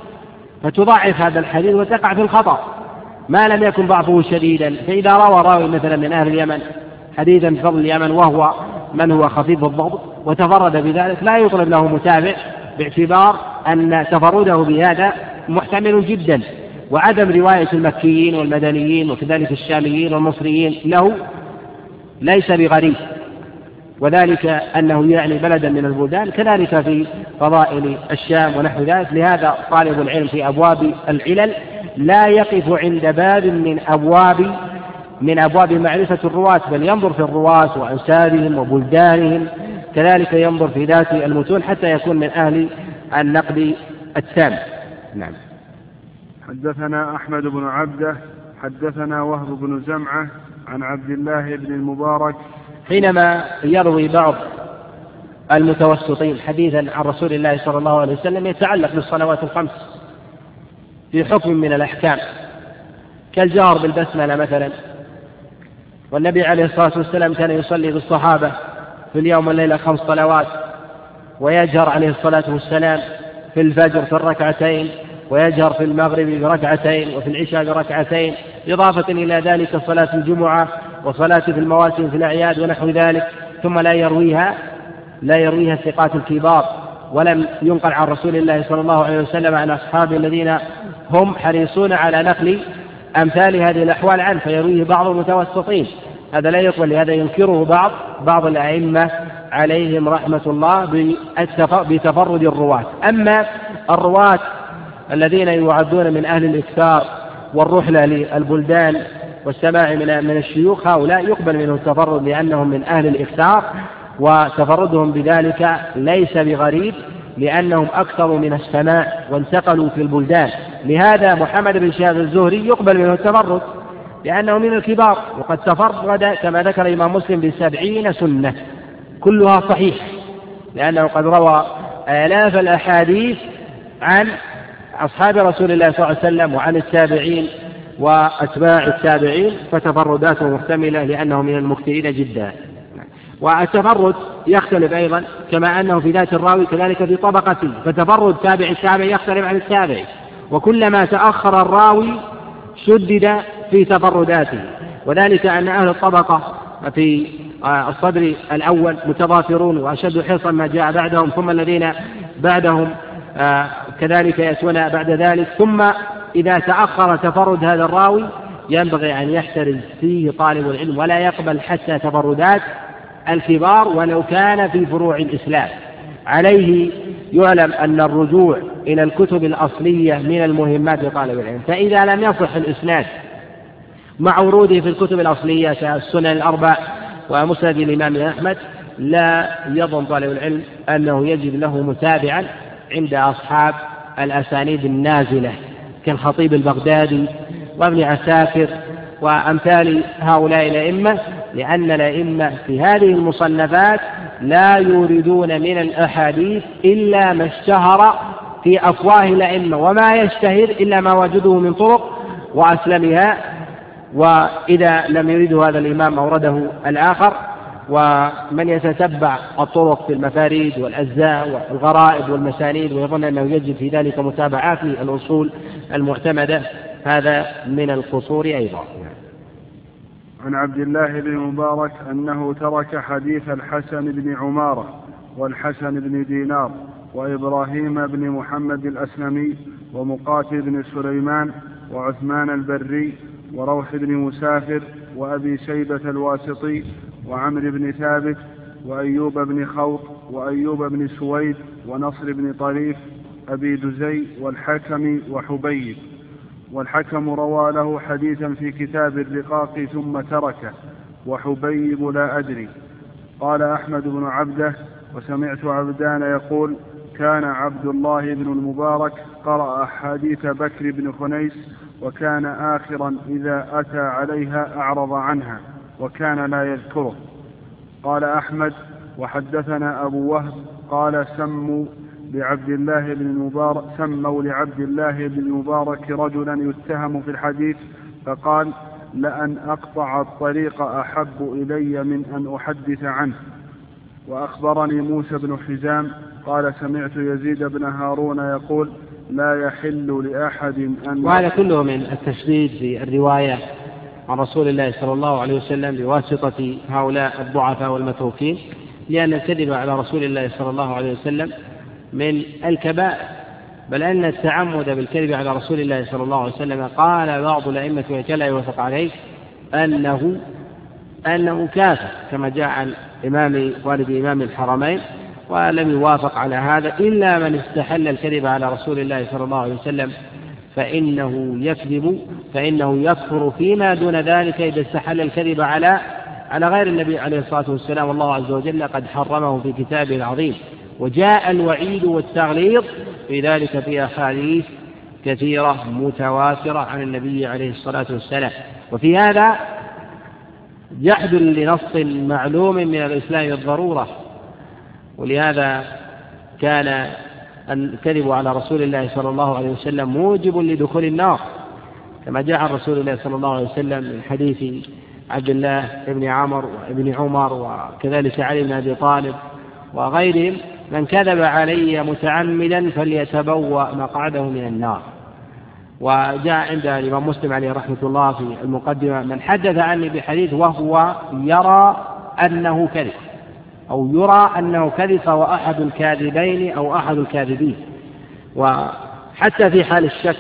فتضعف هذا الحديث وتقع في الخطأ ما لم يكن ضعفه شديدا. فإذا روى راوي مثلا من أهل اليمن حديثا بفضل اليمن وهو من هو خفيف الضبط وتفرد بذلك، لا يطلب له متابع، باعتبار أن تفرده بهذا محتمل جدا، وعدم رواية المكيين والمدنيين وكذلك الشاميين والمصريين له ليس بغريب، وذلك أنه يعني بلدا من البلدان، كذلك في فضائل الشام ونحو ذلك. لهذا طالب العلم في أبواب العلل لا يقف عند باب من أبواب من أبواب معرفة الرواة، بل ينظر في الرواة وأنسابهم وبلدانهم، كذلك ينظر في ذات المتون حتى يكون من أهل النقد التام. نعم. حدثنا أحمد بن عبده حدثنا وهب بن زمعة عن عبد الله بن المبارك. حينما يروي بعض المتوسطين حديثا عن رسول الله صلى الله عليه وسلم يتعلق بالصلوات الخمس في حكم من الأحكام كالجهر بالبسملة مثلا، والنبي عليه الصلاة والسلام كان يصلي بالصحابة في اليوم والليلة خمس صلوات، ويجهر عليه الصلاة والسلام في الفجر في الركعتين، ويجهر في المغرب بركعتين، وفي العشاء بركعتين، إضافة إلى ذلك صلاة الجمعة وصلاة في المواسم في الأعياد ونحو ذلك، ثم لا يرويها لا يرويها الثقات الكبار، ولم ينقل عن رسول الله صلى الله عليه وسلم عن أصحابه الذين هم حريصون على نقل أمثال هذه الأحوال عنه، فيرويه بعض المتوسطين، هذا لا يقبل، لهذا ينكره بعض بعض الأئمة عليهم رحمة الله بتفرد الرواة. أما الرواة الذين يعدون من أهل الإكثار والرحلة للبلدان والسماع من الشيوخ، هؤلاء يقبل منه التفرد لأنهم من أهل الإكثار، وتفردهم بذلك ليس بغريب لأنهم أكثر من السماع وانتقلوا في البلدان. لهذا محمد بن شهاب الزهري يقبل منه التفرد لأنه من الكبار، وقد تفرد كما ذكر الإمام مسلم بسبعين سنة كلها صحيح، لأنه قد روى آلاف الأحاديث عن أصحاب رسول الله صلى الله عليه وسلم وعن التابعين وأتباع التابعين، فتفرداته محتملة لأنه من المكثرين جدا. والتفرد يختلف أيضا كما أنه في ذات الراوي كذلك في طبقته، فتفرد تابع التابع يختلف عن التابع، وكلما تأخر الراوي شدد في تفرداته، وذلك أن أهل الطبقة في الصدر الأول متضافرون وأشد حرصا ما جاء بعدهم، ثم الذين بعدهم كذلك يأتون بعد ذلك، ثم إذا تأخر تفرد هذا الراوي ينبغي أن يحترز فيه طالب العلم ولا يقبل حتى تفردات الكبار ولو كان في فروع الإسلام. عليه يعلم أن الرجوع إلى الكتب الأصلية من المهمات لطالب العلم، فإذا لم يصح الإسناد مع وروده في الكتب الأصلية كالسنن الأربع ومسند الإمام أحمد، لا يظن طالب العلم أنه يجد له متابعا عند أصحاب الأسانيد النازلة كالخطيب البغدادي وابن عساكر وأمثال هؤلاء الأئمة، لأن الأئمة في هذه المصنفات لا يوردون من الأحاديث إلا ما اشتهر في أفواه الأئمة، وما يشتهر إلا ما وجده من طرق وأسلمها، وإذا لم يريده هذا الإمام أورده الآخر. ومن يتتبع الطرق في المفاريد والأجزاء والغرائب والمسانيد ويظن أنه يجد في ذلك متابعات للأصول المعتمدة، هذا من القصور أيضا. عن عبد الله بن مبارك أنه ترك حديث الحسن بن عمارة والحسن بن دينار وإبراهيم بن محمد الأسلمي ومقاتل بن سليمان وعثمان البري وروح بن مسافر وأبي شيبة الواسطي وعمر بن ثابت وأيوب بن خوط وأيوب بن سويد ونصر بن طريف أبي دزي والحكم وحبيب. والحكم روى له حديثا في كتاب الرقاق ثم تركه، وحبيب لا أدري. قال أحمد بن عبده وسمعت عبدان يقول كان عبد الله بن المبارك قرأ حديث بكر بن خنيس وكان آخرا إذا أتى عليها أعرض عنها وكان لا يذكره. قال أحمد وحدثنا أبو وهب قال سموا لعبد الله بن المبارك سموا لعبد الله بن المبارك رجلا يتهم في الحديث فقال لأن أقطع الطريق أحب إلي من أن أحدث عنه. وأخبرني موسى بن حزام قال سمعت يزيد بن هارون يقول لا يحل لأحد أن. وهذا كله من التشديد في الرواية عن رسول الله صلى الله عليه وسلم بواسطة هؤلاء الضعفاء والمتروكين، لأن الكذب على رسول الله صلى الله عليه وسلم من الكبائر، بل أن التعمد بالكذب على رسول الله صلى الله عليه وسلم قال بعض الأئمة وكلا يوثق عليه أنه أنه كافر، كما جاء عن إمام والد إمام الحرمين، ولم يوافق على هذا إلا من استحل الكذب على رسول الله صلى الله عليه وسلم فإنه يكذب فإنه يكفر فيما دون ذلك إذا استحل الكذب على على غير النبي عليه الصلاة والسلام، والله عز وجل قد حرمه في كتابه العظيم، وجاء الوعيد والتغليظ في ذلك في أحاديث كثيرة متواترة عن النبي عليه الصلاة والسلام. وفي هذا جحد لنص معلوم من الإسلام بالضرورة، ولهذا كان الكذب على رسول الله صلى الله عليه وسلم موجب لدخول النار، كما جاء عن رسول الله صلى الله عليه وسلم من حديث عبد الله بن عمر وابن عمر وكذلك علي بن أبي طالب وغيرهم: من كذب علي متعمدا فليتبوأ مقعده من النار. وجاء عند الإمام مسلم عليه رحمة الله في المقدمة: من حدث عني بحديث وهو يرى أنه كذب أو يرى أنه كذب فهو أحد الكاذبين أو أحد الكاذبين. وحتى في حال الشك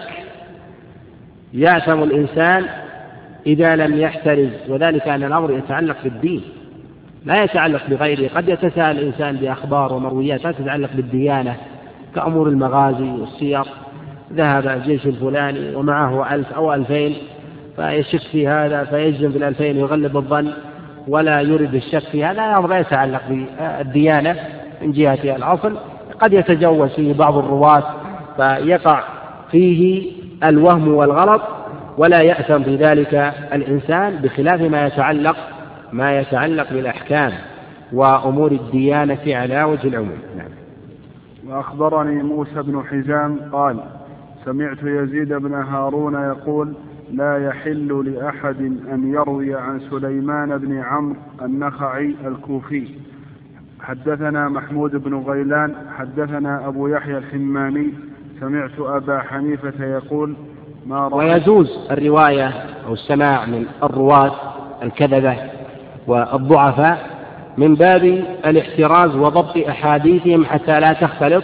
يأثم الإنسان إذا لم يحترز، وذلك أن الأمر يتعلق بالدين لا يتعلق بغيره. قد يتساءل الإنسان بأخبار ومرويات لا تتعلق بالديانة كأمور المغازي والسير، ذهب الجيش الفلاني ومعه ألف أو ألفين فيشك في هذا فيجزم بالألفين ويغلب الظن ولا يريد الشك في هذا، الأمر لا يتعلق بالديانة من جهة الأصل. قد يتجوز فيه بعض الرواة فيقع فيه الوهم والغلط ولا يأثم في ذلك الإنسان، بخلاف ما يتعلق ما يتعلق بالأحكام وأمور الديانة على وجه العموم. نعم. وأخبرني موسى بن حزام قال سمعت يزيد بن هارون يقول لا يحل لأحد أن يروي عن سليمان بن عمرو النخعي الكوفي. حدثنا محمود بن غيلان حدثنا أبو يحيى الحماني سمعت أبا حنيفة يقول ما ويجوز الرواية أو السماع من الرواة الكذبة والضعفاء من باب الاحتراز وضبط أحاديثهم حتى لا تختلط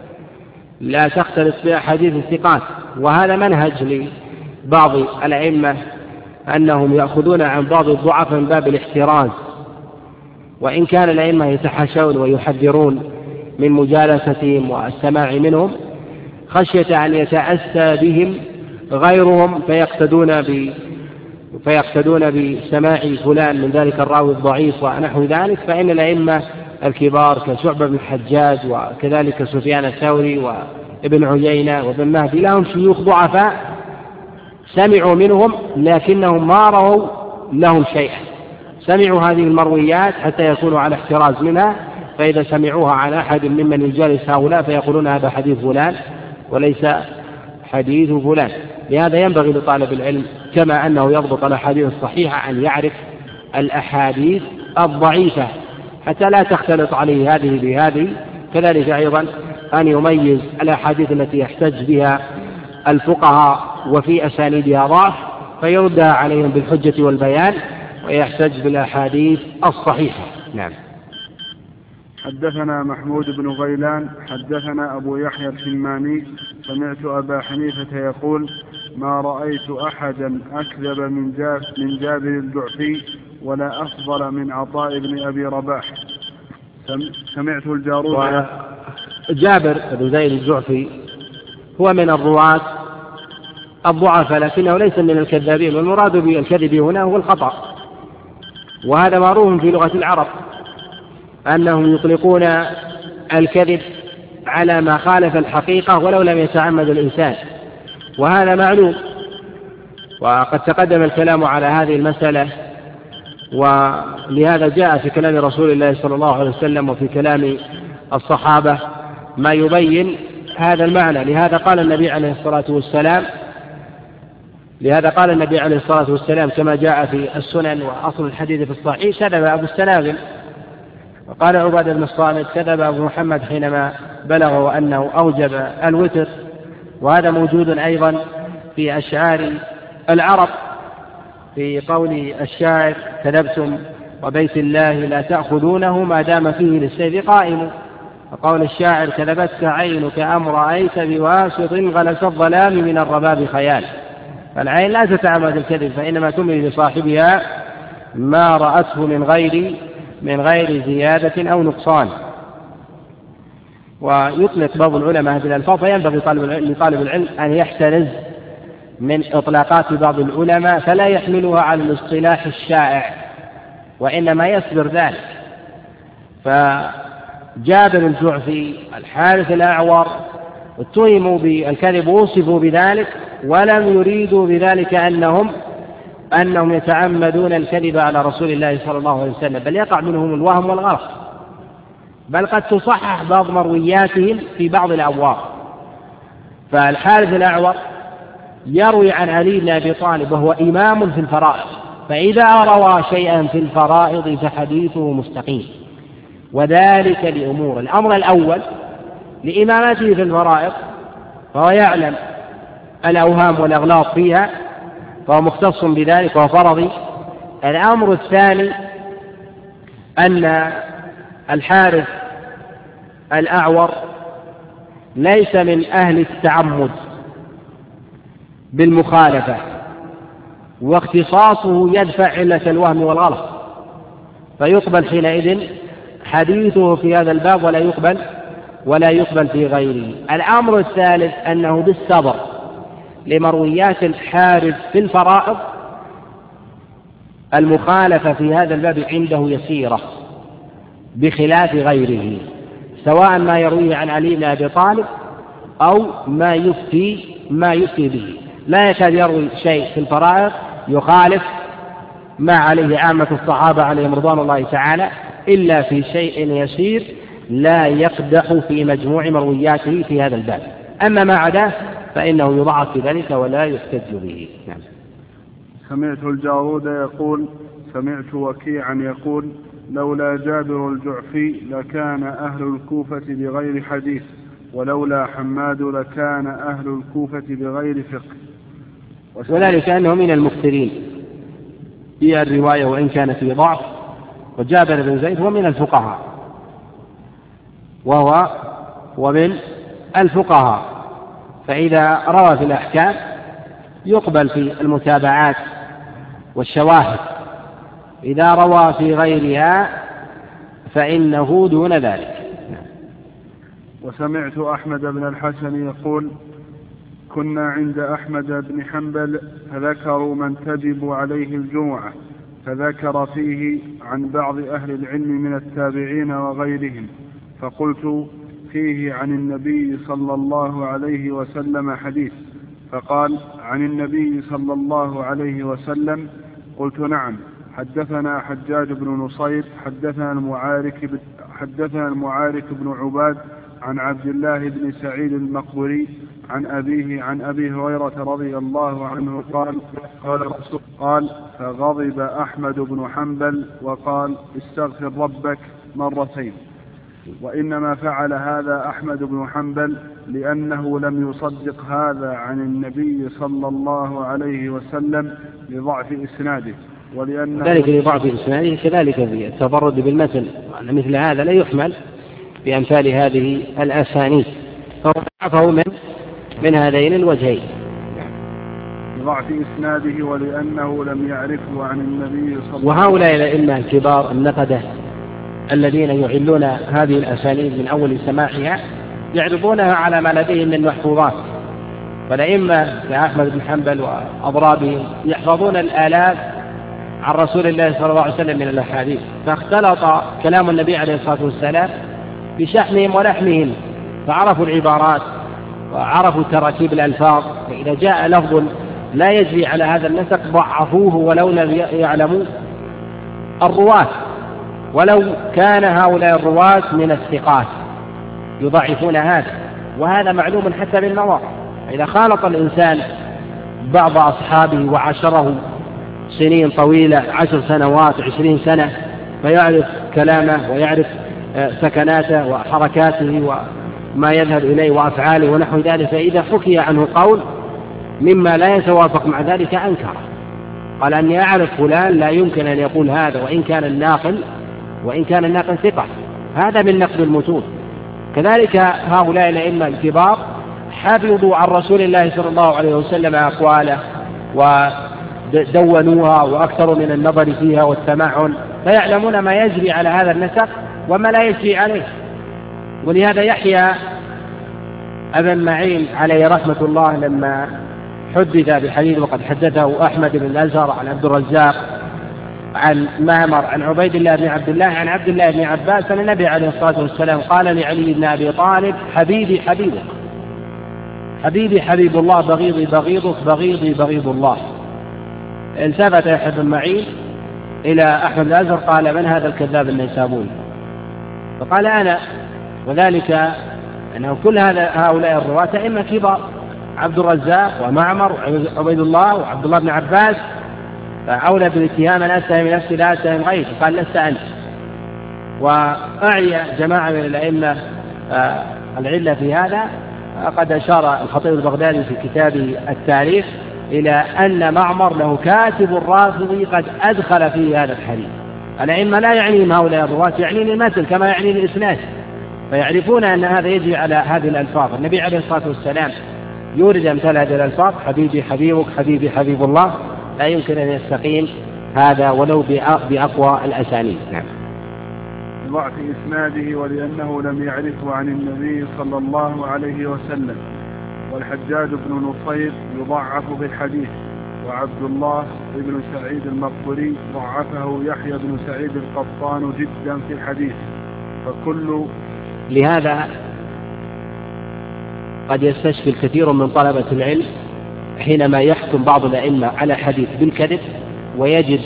لا تختلط بأحاديث الثقات. وهذا منهج لبعض الأئمة أنهم يأخذون عن بعض الضعفاء من باب الاحتراز، وإن كان الأئمة يتحاشون ويحذرون من مجالستهم والسماع منهم خشية أن يتأسى بهم غيرهم فيقتدون ب فيقتدون بسماع فلان من ذلك الراوي الضعيف ونحو ذلك. فإن الأئمة الكبار كشعبة بن الحجاج وكذلك سفيان الثوري وابن عيينة وابن مهدي لهم شيوخ ضعفاء سمعوا منهم لكنهم ما روا لهم شيئا، سمعوا هذه المرويات حتى يكونوا على احتراز منها، فإذا سمعوها عن أحد ممن يجالس هؤلاء فيقولون هذا حديث فلان وليس حديث فلان. لهذا ينبغي لطالب العلم كما أنه يضبط الأحاديث الصحيحة أن يعرف الأحاديث الضعيفة حتى لا تختلط عليه هذه بهذه، كذلك أيضا أن يميز الأحاديث التي يحتج بها الفقهاء وفي أسانيدها ضعف فيردها عليهم بالحجة والبيان ويحتج بالأحاديث الصحيحة. نعم. حدثنا محمود بن غيلان حدثنا أبو يحيى الحماني سمعت أبا حنيفة يقول ما رأيت أحدا أكذب من, جاب من جابر الجعفي ولا أفضل من عطاء بن أبي رباح. سمعت الجارود. جابر بن زيد الجعفي هو من الرواة الضعفاء لكنه ليس من الكذابين، والمراد بالكذب هنا هو الخطأ، وهذا معروف في لغة العرب أنهم يطلقون الكذب على ما خالف الحقيقة ولو لم يتعمد الإنسان، وهذا معلوم وقد تقدم الكلام على هذه المسألة. ولهذا جاء في كلام رسول الله صلى الله عليه وسلم وفي كلام الصحابة ما يبين هذا المعنى. لهذا قال النبي عليه الصلاة والسلام لهذا قال النبي عليه الصلاة والسلام كما جاء في السنن وأصل الحديث في الصحيح: كذب أبو السنابل. وقال عبادة بن الصامت: كذب أبو محمد حينما بلغه أنه أوجب الوتر. وهذا موجود أيضا في أشعار العرب في قول الشاعر: كذبتم وبيت الله لا تأخذونه ما دام فيه للسيف قائم. وقول الشاعر: كذبتك عينك أم رأيت بواسط غلس الظلام من الرباب خيال. فالعين لا تتعمد الكذب، فإنما تملي لصاحبها ما رأته من غير من غير زيادة أو نقصان. ويطلق بعض العلماء هذه الألفاظ، فينبغي لطالب العلم أن يحترز من إطلاقات بعض العلماء فلا يحملها على الاصطلاح الشائع، وإنما يصبر ذلك. فجابر الجعفي، الحارث الأعور اتهموا بالكذب ووصفوا بذلك، ولم يريدوا بذلك أنهم أنهم يتعمدون الكذب على رسول الله صلى الله عليه وسلم، بل يقع منهم الوهم والغلط، بل قد تصحح بعض مروياتهم في بعض الأبواب. فالحارث الأعور يروي عن علي بن أبي طالب وهو إمام في الفرائض، فإذا روى شيئا في الفرائض فحديثه مستقيم، وذلك لأمور: الأمر الأول لإمامته في الفرائض، فهو يعلم الأوهام والأغلاط فيها فهو مختص بذلك وهو فرضي. الأمر الثاني أن الحارث الأعور ليس من أهل التعمد بالمخالفة، واختصاصه يدفع علة الوهم والغلط، فيقبل حينئذ حديثه في هذا الباب ولا يقبل ولا يقبل في غيره. الأمر الثالث أنه بالصبر لمرويات الحارث في الفرائض المخالفة في هذا الباب عنده يسيرة بخلاف غيره، سواء ما يرويه عن علي بن أبي طالب أو ما يفتي ما يفتي به. لا يكاد يروي شيء في الفرائض يخالف ما عليه عامة الصحابة عليهم رضوان الله تعالى إلا في شيء يسير لا يقدح في مجموع مروياته في هذا الباب. أما ما عداه فإنه يضعف في ذلك ولا يحتج به. نعم. سمعت الجارود يقول: سمعت وكيعا يقول: لولا جابر الجعفي لكان أهل الكوفة بغير حديث، ولولا حماد لكان أهل الكوفة بغير فقه. وذلك أنه من المكثرين في الرواية وإن كانت في ضعف، وجابر بن زيد هو من الفقهاء وهو ومن الفقهاء، فإذا روى في الأحكام يقبل في المتابعات والشواهد، إذا روى في غيرها فإنه دون ذلك. وسمعت أحمد بن الحسن يقول: كنا عند أحمد بن حنبل فذكروا من تجب عليه الجمعة، فذكر فيه عن بعض أهل العلم من التابعين وغيرهم، فقلت: فيه عن النبي صلى الله عليه وسلم حديث؟ فقال: عن النبي صلى الله عليه وسلم. قلت: نعم. حدثنا حجاج بن نصير حدثنا المعارك حدثنا المعارك بن عباد عن عبد الله بن سعيد المقبري عن أبيه عن أبي هريرة رضي الله عنه قال: قال رسول قال فغضب أحمد بن حنبل وقال: استغفر ربك مرتين. وإنما فعل هذا أحمد بن حنبل لأنه لم يصدق هذا عن النبي صلى الله عليه وسلم لضعف إسناده، ولأنه ذلك لضعف إسناده كذلك في التفرد بالمتن، وأن مثل هذا لا يحمل بأمثال هذه الأسانيد، فضعفه من من هذين الوجهين لضعف إسناده ولأنه لم يعرفه عن النبي صلى الله عليه وسلم. وهؤلاء الأئمة الكبار النقدة الذين يعلون هذه الأسانيد من أول سماعها يعرضونها على ما لديهم من محفوظات، فالأئمة كأحمد بن حنبل وأضرابهم يحفظون الآلاف عن رسول الله صلى الله عليه وسلم من الأحاديث، فاختلط كلام النبي عليه الصلاة والسلام بشحمهم ولحمهم، فعرفوا العبارات وعرفوا تراكيب الألفاظ، فإذا جاء لفظ لا يجري على هذا النسق ضعفوه ولو لم يعلموا الرواة، ولو كان هؤلاء الرواة من الثقات يضعفون هذا، وهذا معلوم حتى بالنظر. إذا خالط الإنسان بعض أصحابه وعاشره سنين طويلة، عشر سنوات عشرين سنة، فيعرف كلامه ويعرف سكناته وحركاته وما يذهب إليه وأفعاله ونحو ذلك، فإذا حكي عنه قول مما لا يتوافق مع ذلك أنكره، قال أني أعرف فلان لا يمكن أن يقول هذا وإن كان الناقل وإن كان الناقل ثقة. هذا من نقد المتون. كذلك هؤلاء الأئمة الكبار حفظوا عن رسول الله صلى الله عليه وسلم أقواله ودونوها وأكثروا من النظر فيها والتمعن، فيعلمون ما يجري على هذا النسق وما لا يجري عليه. ولهذا يحيى ابن معين عليه رحمة الله لما حدث بحديث وقد حدثه أحمد بن الأزهر عن عبد الرزاق عن معمر عن عبيد الله بن عبد الله عن عبد الله بن عباس أن النبي عليه الصلاة والسلام قال لعلي بن أبي طالب: حبيبي حبيبك، حبيبي حبيب الله، بغيضي بغيضك، بغيضي بغيض الله. التفت يحيى بن معين إلى أحمد الأزهر قال: من هذا الكذاب النيسابوري؟ فقال: أنا. وذلك أنه كل هذا هؤلاء الرواة أئمة كبار، عبد الرزاق ومعمر وعبيد الله وعبد الله بن عباس، فأولى بالاتهام أن أتهم نفسي لا أتهم غيري، قال: لست أنت. وأعي جماعة من الأئمة العلة في هذا. قد أشار الخطيب البغدادي في كتابه التاريخ إلى أن معمر له كاتب رافضي قد أدخل فيه هذا الحديث. الأئمة لا يعنيهم هؤلاء الرواة، يعنيهم المثل كما يعني الإسناد، فيعرفون أن هذا يجري على هذه الألفاظ. النبي عليه الصلاة والسلام يورد أمثال هذه الألفاظ: حبيبي حبيبك، حبيبي حبيب الله، لا يمكن أن يستقيم هذا ولو بأقوى الأسانيد. نعم. ضعف إسناده ولأنه لم يعرفه عن النبي صلى الله عليه وسلم. والحجاج بن نصير يضعف بالحديث، وعبد الله بن سعيد المقبري ضعفه يحيى بن سعيد القطان جدا في الحديث. فكل لهذا قد يستشفي الكثير من طلبة العلم حينما يحكم بعض الأئمة على حديث بالكذب ويجد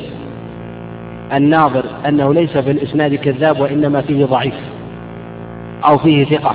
الناظر أنه ليس في الإسناد كذاب وإنما فيه ضعيف أو فيه ثقة،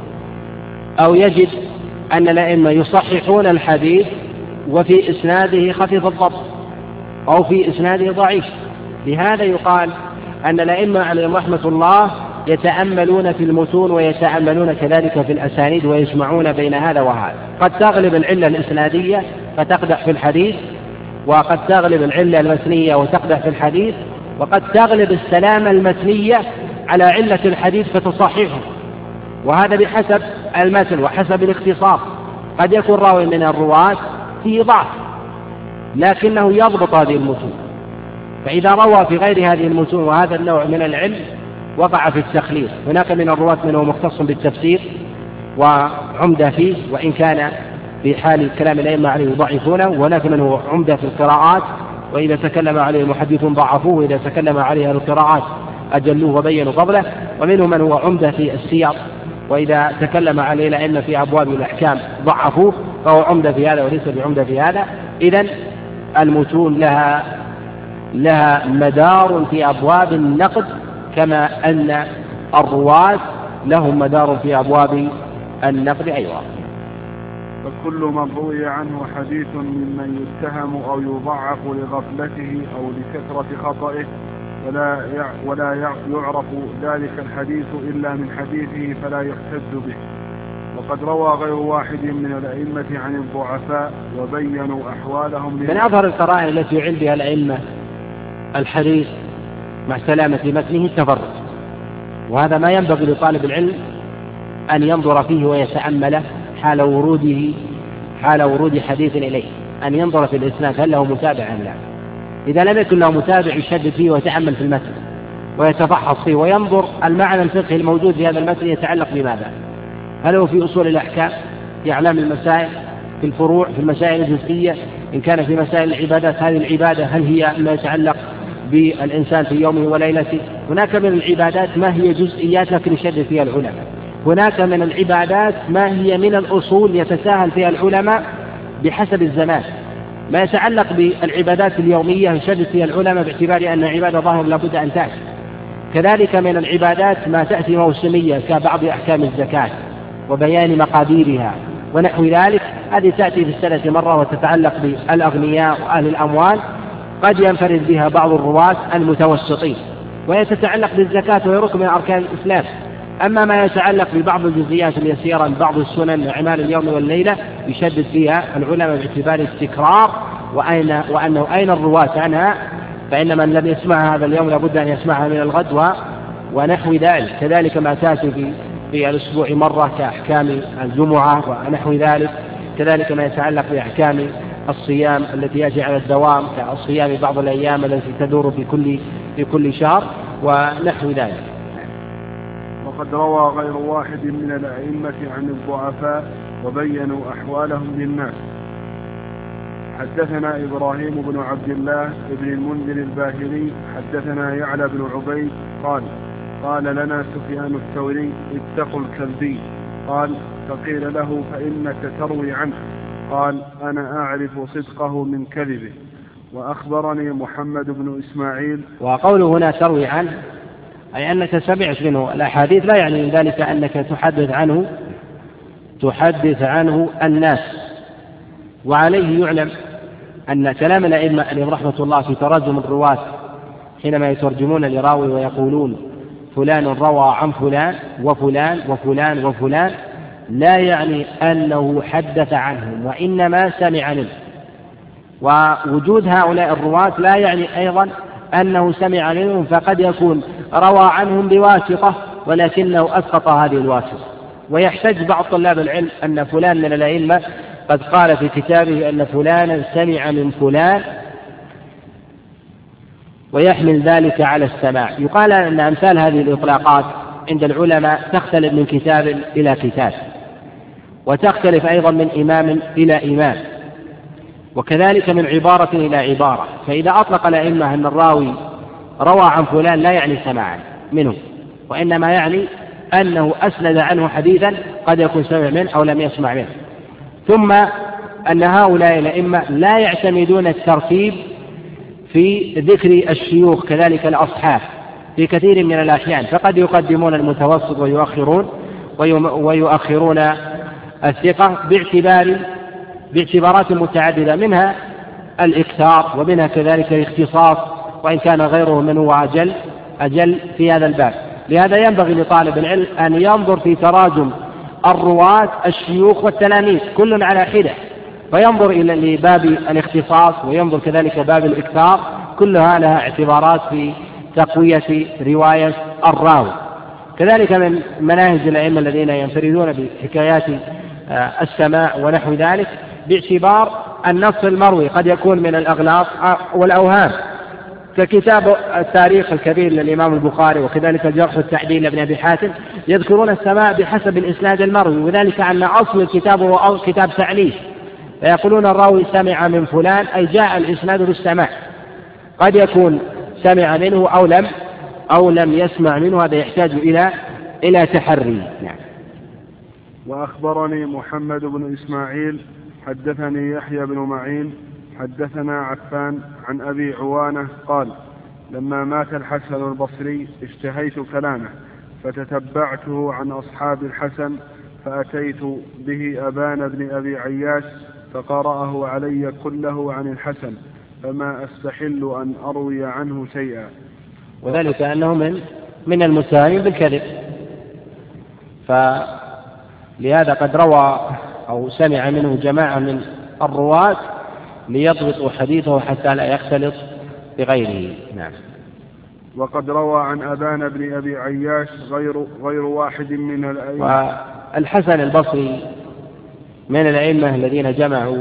أو يجد أن الأئمة يصححون الحديث وفي إسناده خفيف الضبط أو في إسناده ضعيف. لهذا يقال أن الأئمة عليهم رحمة الله يتأملون في المتون ويتأملون كذلك في الأسانيد ويجمعون بين هذا وهذا. قد تغلب العلة الإسنادية فتقدح في الحديث، وقد تغلب العلة المتنية وتقدح في الحديث، وقد تغلب السلامة المتنية على علة الحديث فتصححه، وهذا بحسب المتن وحسب الاختصاص. قد يكون راوي من الرواة فيه ضعف لكنه يضبط هذه المتون، فإذا روى في غير هذه المتون وهذا النوع من العلم وقع في التخليص. هناك من الرواة من هو مختص بالتفسير وعمدة فيه وإن كان في حال كلام الأئمة عليه يضعفونه، وهناك من هو عمدة في القراءات وإذا تكلم عليه المحدثون ضعفوه، وإذا تكلم عليه القراءات أجلوه وبينوا فضله، ومنهم من هو عمدة في السير وإذا تكلم عليه الأئمة في أبواب الأحكام ضعفوه، فهو عمدة في هذا وليس بعمدة في هذا. إذن المتون لها لها مدار في أبواب النقد كما أن الرواة لهم مدار في أبواب النقد أيضا. فكل من روي عنه حديث ممن يتهم أو يضعف لغفلته أو لكثرة خطئه ولا ولا يعرف ذلك الحديث إلا من حديثه فلا يحتج به. وقد روى غير واحد من الأئمة عن الضعفاء وبينوا أحوالهم. من أظهر القرائن التي يعل بها الأئمة الحديث مع سلامة متنه التفرد، وهذا ما ينبغي لطالب العلم أن ينظر فيه ويتأمله حال وروده حال ورود حديث إليه، أن ينظر في الإسناد هل له متابع أم لا. إذا لم يكن له متابع يشدد فيه ويتأمل في المتن ويتفحص فيه وينظر المعنى الفقهي الموجود في هذا المتن يتعلق بماذا، هل هو في أصول الأحكام، في أعلام المسائل، في الفروع، في المسائل الجزئية، إن كان في مسائل العبادات هذه العبادة هل هي ما يتعلق بالإنسان في يومه وليلته. هناك من العبادات ما هي جزئيات لكن يشدد فيها العلماء، هناك من العبادات ما هي من الأصول يتساهل فيها العلماء بحسب الزمان. ما يتعلق بالعبادات اليومية يشدد فيها العلماء باعتبار أن عبادة ظاهر لابد أن تأتي. كذلك من العبادات ما تأتي موسمية كبعض أحكام الزكاة وبيان مقاديرها ونحو ذلك، هذه تأتي في السنة مرة وتتعلق بالأغنياء وأهل الأموال، قد ينفرد بها بعض الرواة المتوسطين، وهي تتعلق بالزكاة وهي ركن من أركان الإسلام. أما ما يتعلق ببعض الجزئيات اليسيرة بعض السنن أعمال اليوم والليلة يشدد فيها العلماء باعتبار التكرار وأين وأنه أين الرواة عنها، فإن من لم يسمعها هذا اليوم لابد أن يسمعها من الغد ونحو ذلك. كذلك ما تأتي في في الأسبوع مرة كأحكام الجمعة ونحو ذلك. كذلك ما يتعلق بأحكام الصيام التي يأتي على الدوام كالصيام بعض الأيام التي تدور في كل في كل شهر ونحو ذلك. وقد روى غير واحد من الأئمة عن الضعفاء وبينوا أحوالهم للناس. حدثنا إبراهيم بن عبد الله بن المنذر الباهلي حدثنا يعلى بن عبيد قال قال لنا سفيان الثوري اتقوا الكلبي. قال فقيل له فإنك تروي عنه. قال أنا أعرف صدقه من كذبه. وأخبرني محمد بن إسماعيل. وقوله هنا تروي عنه أي أنك سمعت منه الأحاديث، لا يعني من ذلك أنك تحدث عنه تحدث عنه الناس. وعليه يعلم أن كلام الأئمة عليهم رحمة الله في ترجم الرواة حينما يترجمون لراوي ويقولون فلان روى عن فلان وفلان وفلان وفلان لا يعني أنه حدث عنهم وإنما سمع منه. ووجود هؤلاء الرواة لا يعني أيضا أنه سمع منهم، فقد يكون روى عنهم بواسطة ولكنه أسقط هذه الواسطة. ويحتج بعض طلاب العلم أن فلان من الأئمة قد قال في كتابه أن فلانا سمع من فلان ويحمل ذلك على السماع. يقال أن أمثال هذه الإطلاقات عند العلماء تختلف من كتاب إلى كتاب، وتختلف أيضا من إمام إلى إمام، وكذلك من عبارة إلى عبارة. فإذا أطلق الأئمة أن الراوي روى عن فلان لا يعني سماعا منه، وإنما يعني أنه أسند عنه حديثا قد يكون سمع منه أو لم يسمع منه. ثم أن هؤلاء الأئمة لا يعتمدون الترتيب في ذكر الشيوخ كذلك الأصحاب في كثير من الأحيان، فقد يقدمون المتوسط ويؤخرون ويؤخرون الثقة باعتبار باعتبارات متعددة، منها الإكثار ومنها كذلك الاختصاص، وإن كان غيره من هو أجل أجل في هذا الباب. لهذا ينبغي لطالب العلم أن ينظر في تراجم الرواة الشيوخ والتلاميذ كل على حدة، فينظر إلى باب الاختصاص وينظر كذلك باب الإكثار، كلها لها اعتبارات في تقوية رواية الراوي. كذلك من مناهج الأئمة الذين ينفردون بحكايات السماع ونحو ذلك باعتبار النص المروي قد يكون من الأغلاط والأوهام، ككتاب التاريخ الكبير للإمام البخاري وكذلك الجرح والتعديل لابن أبي حاتم، يذكرون السماع بحسب الإسناد المروي، وذلك أن أصل الكتاب هو كتاب تعليف، فيقولون الراوي سمع من فلان أي جاء الإسناد بالسماع، قد يكون سمع منه أو لم أو لم يسمع منه، هذا يحتاج إلى إلى تحري. نعم. وأخبرني محمد بن إسماعيل حدثني يحيى بن معين حدثنا عفان عن أبي عوانة قال لما مات الحسن البصري اشتهيت كلامه فتتبعته عن أصحاب الحسن فأتيت به أبان بن أبي عياش فقرأه علي كله عن الحسن فما أستحل أن أروي عنه شيئا. وذلك أنه من من المتهم بالكذب، فلهذا قد روى أو سمع منه جماعة من الرواة ليضبطوا حديثه حتى لا يختلط بغيره. نعم. وقد روى عن أبان بن أبي عياش غير غير واحد من الأئمة. والحسن البصري من الأئمة الذين جمعوا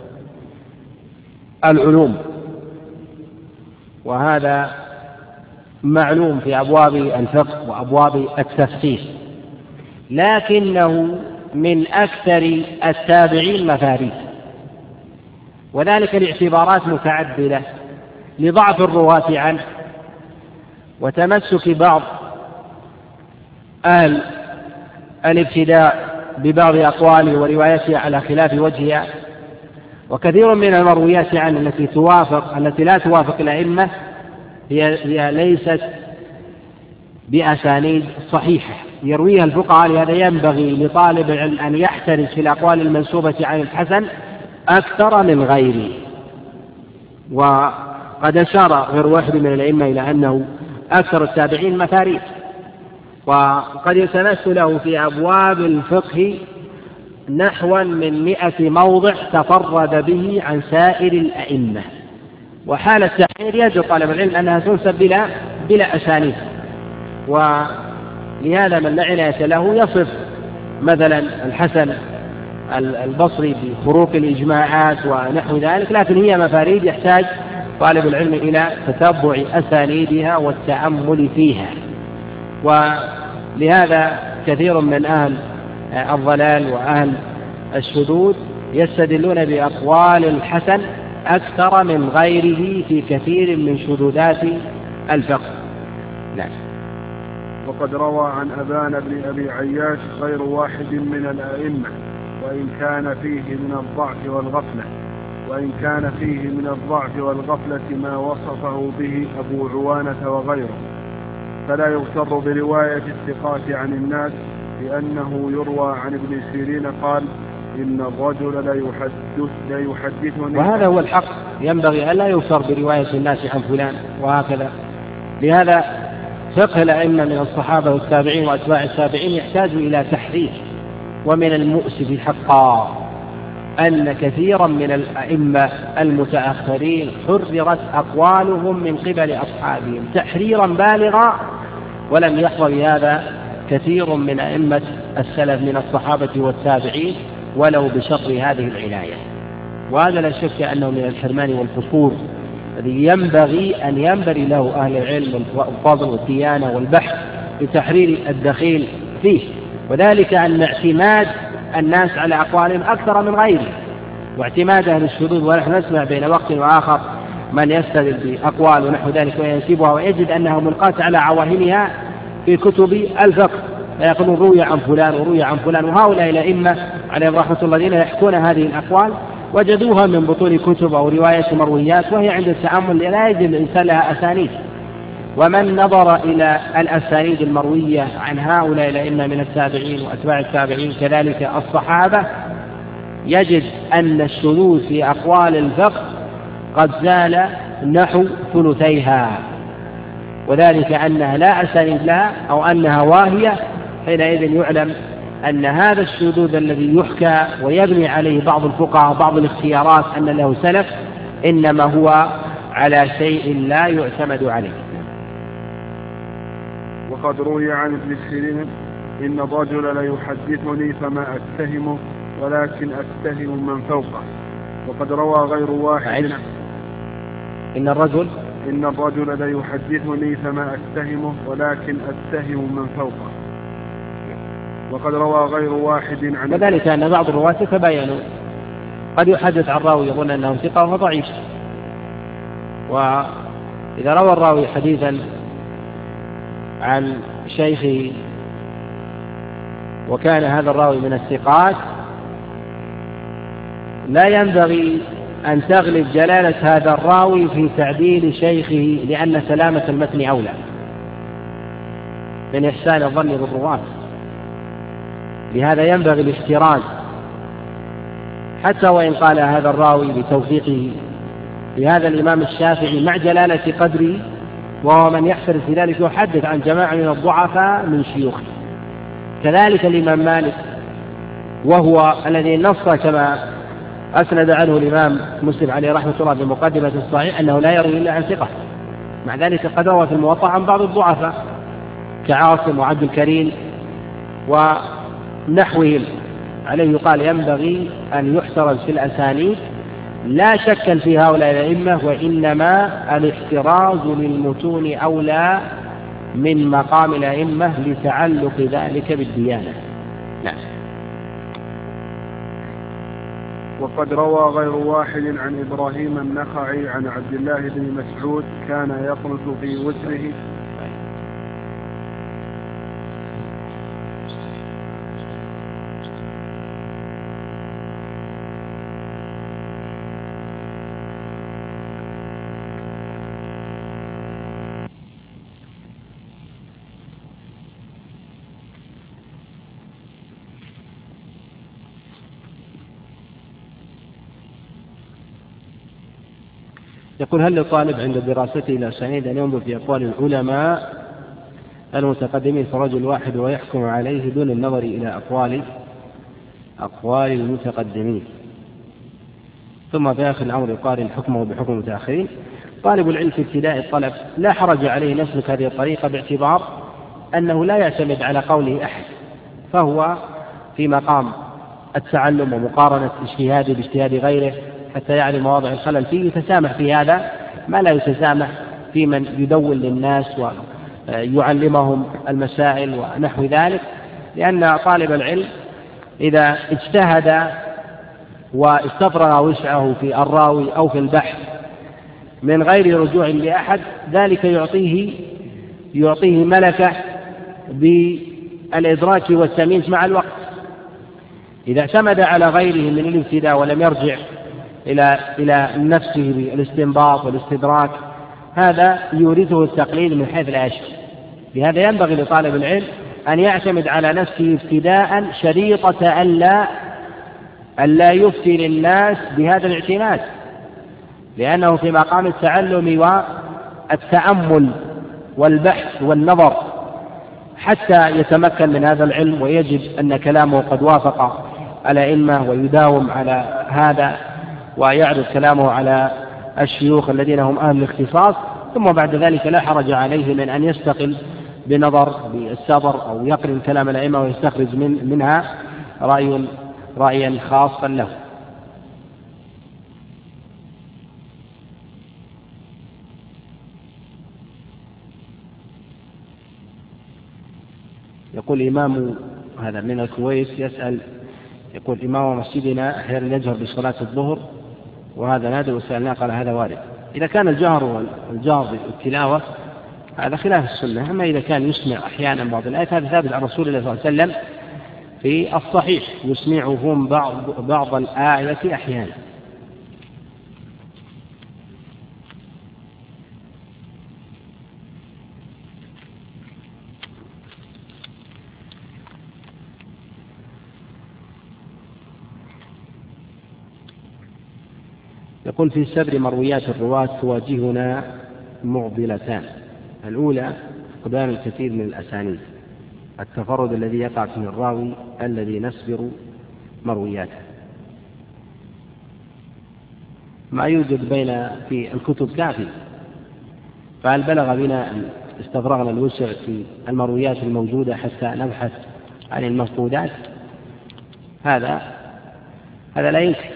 العلوم، وهذا معلوم في أبواب الفقه وأبواب التفسير، لكنه من أكثر التابعين مفاريد، وذلك لاعتبارات متعددة، لضعف الرواة عنه وتمسك بعض أهل الابتداء ببعض أقواله وروايته على خلاف وجهها، وكثير من المرويات عنه التي توافق التي لا توافق الأئمة هي, هي ليست بأسانيد صحيحة يرويها الفقهاء. لهذا ينبغي لطالب العلم أن يحترز في الأقوال المنسوبة عن الحسن أكثر من غيره. وقد أشار غير واحد من الأئمة إلى أنه أكثر التابعين مفاريد، وقد يتنس له في أبواب الفقه نحو من مئة موضع تفرد به عن سائر الأئمة. وحال التحرير يجب طالب العلم أنها تنسب بلا, بلا أسانيد، ولهذا من لا عناية له يصف مثلا الحسن البصري بخروق الإجماعات ونحو ذلك، لكن هي مفاريد يحتاج طالب العلم إلى تتبع أسانيدها والتأمل فيها. ولهذا كثير من أهل الضلال وأهل الشذوذ يستدلون بأقوال الحسن أكثر من غيره في كثير من شذوذات الفقه. نعم. وقد روى عن أبان بن أبي عياش غير واحد من الأئمة، وإن كان فيه من الضعف والغفلة وإن كان فيه من الضعف والغفلة ما وصفه به أبو عوانة وغيره، فلا يغتر برواية الثقات عن الناس، لأنه يروى عن ابن سيرين قال: إن الرجل لا يحدث لا يحدثني. وهذا هو الحق، ينبغي ألا يغتر برواية الناس عن فلان وهكذا. لهذا فقه الأئمة من الصحابة والتابعين وأتباع التابعين يحتاج إلى تحرير. ومن المؤسف حقا أن كثيرا من الأئمة المتأخرين حررت أقوالهم من قبل أصحابهم تحريرا بالغا، ولم يحظى بهذا كثير من أئمة السلف من الصحابة والتابعين ولو بشطر هذه العناية. وهذا لا شك أنه من الحرمان والقصور الذي ينبغي أن ينبغي له أهل العلم والفضل والديانة والبحث لتحرير الدخيل فيه، وذلك أن اعتماد الناس على أقوالهم أكثر من غيره، واعتماد أهل الشذوذ. ونحن نسمع بين وقت وآخر من يستدل بأقوال ونحو ذلك وينسبها ويجد أنها ملقاة على عواهنها في كتب الفقه، فيقولون روي عن فلان وروي عن فلان. وهؤلاء الأئمة عليهم رحمة الله الذين يحكون هذه الأقوال وجدوها من بطون كتب أو رواية مرويات، وهي عند التأمل لا يجد الإنسان لها أسانيد. ومن نظر إلى الأسانيد المروية عن هؤلاء الأئمة من التابعين وأتباع التابعين كذلك الصحابة يجد أن الشذوذ في أقوال الفقه قد زال نحو ثلثيها، وذلك أنها لا أسانيد لها أو أنها واهية. حينئذ يعلم أن هذا الشذوذ الذي يحكى ويبني عليه بعض الفقهاء بعض الاختيارات أن له سلف إنما هو على شيء لا يعتمد عليه. وقد روي عن ابن سيرين: إن الرجل لا يحدثني فما أتهمه ولكن أتهم من فوقه. وقد روى غير واحد: إن الرجل إن الرجل لا يحدثني فما أتهمه ولكن أتهم من فوقه. وقد روى غير واحد عن وذلك أن بعض الرواة تباينوا، قد يحدث عن راوي يظن أنه ثقة وهو ضعيف، وإذا روى الراوي حديثا عن شيخه وكان هذا الراوي من الثقات لا ينبغي أن تغلب جلالة هذا الراوي في تعديل شيخه، لأن سلامة المتن أولى من إحسان الظن بالرواة. لهذا ينبغي الاحتراز حتى وإن قال هذا الراوي بتوثيقه لهذا الإمام الشافعي مع جلالة قدره، وهو من يحترز في ذلك يحدث عن جماعة من الضعفاء من شيوخه. كذلك الإمام مالك، وهو الذي نص كما أسند عنه الإمام مسلم عليه رحمة الله بمقدمة الصحيح أنه لا يروي إلا عن ثقة، مع ذلك قد روى في الموطأ عن بعض الضعفاء كعاصم وعبد الكريم ونحوهم. عليه يقال ينبغي أن يحترز في الأسانيد لا شكا في هؤلاء الأئمة، وإنما الاحتراز للمتون أولى من مقام الأئمة لتعلق ذلك بالديانة. نعم. وقد روى غير واحد عن إبراهيم النخعي عن عبد الله بن مسعود كان يقنط في وتره يقول: هل للطالب عند دراسته الأسانيد أن ينظر في أقوال العلماء المتقدمين في رجل واحد ويحكم عليه دون النظر إلى أقوال أقوال المتقدمين، ثم في آخر الأمر يقارن حكمه بحكم المتأخرين؟ طالب العلم في ابتداء الطلب لا حرج عليه نسلك هذه الطريقة، باعتبار أنه لا يعتمد على قوله أحد، فهو في مقام التعلم ومقارنة اجتهاده باجتهاد غيره حتى يعلم مواضع الخلل فيه، يتسامح في هذا ما لا يتسامح في من يدون للناس ويعلمهم المسائل ونحو ذلك، لأن طالب العلم إذا اجتهد واستفرغ وسعه في الراوي أو في البحث من غير رجوع لأحد، ذلك يعطيه يعطيه ملكة بالإدراك والتمييز مع الوقت. إذا اعتمد على غيره من الابتداء ولم يرجع إلى إلى نفسه بالاستنباط والاستدراك، هذا يورثه التقليد من حيث لا يشعر. لهذا ينبغي لطالب العلم أن يعتمد على نفسه ابتداء شريطة ألا ألا يفتي للناس بهذا الاعتماد، لأنه في مقام التعلم والتأمل والبحث والنظر حتى يتمكن من هذا العلم ويجد أن كلامه قد وافق الأئمة، ويداوم على هذا ويعرض كلامه على الشيوخ الذين هم أهل الاختصاص، ثم بعد ذلك لا حرج عليه من أن يستقل بنظر بالسطر أو يقرن كلام الأئمة ويستخرج من منها رأي رأيا خاصا له. يقول إمام هذا من الكويت يسأل، يقول: إمام مسجدنا أحيانا يجهر بصلاة الظهر وهذا نادر، وسألناه قال هذا وارد. إذا كان الجهر والجهر بالتلاوة هذا خلاف السنة، أما إذا كان يسمع أحيانا بعض الآيات هذا ثابت عن رسول الله صلى الله عليه وسلم في الصحيح، يسمعهم بعض, بعض الآية أحيانا. يقول: في سبر مرويات الرواة تواجهنا معضلتان. الأولى فقدان الكثير من الأسانيد، التفرد الذي يقع فيه الراوي الذي نسبر مروياته. ما يوجد بين في الكتب كافي، فهل بلغ بنا أن استفرغنا الوسع في المرويات الموجودة حتى نبحث عن المفقودات؟ هذا هذا لا يمكن.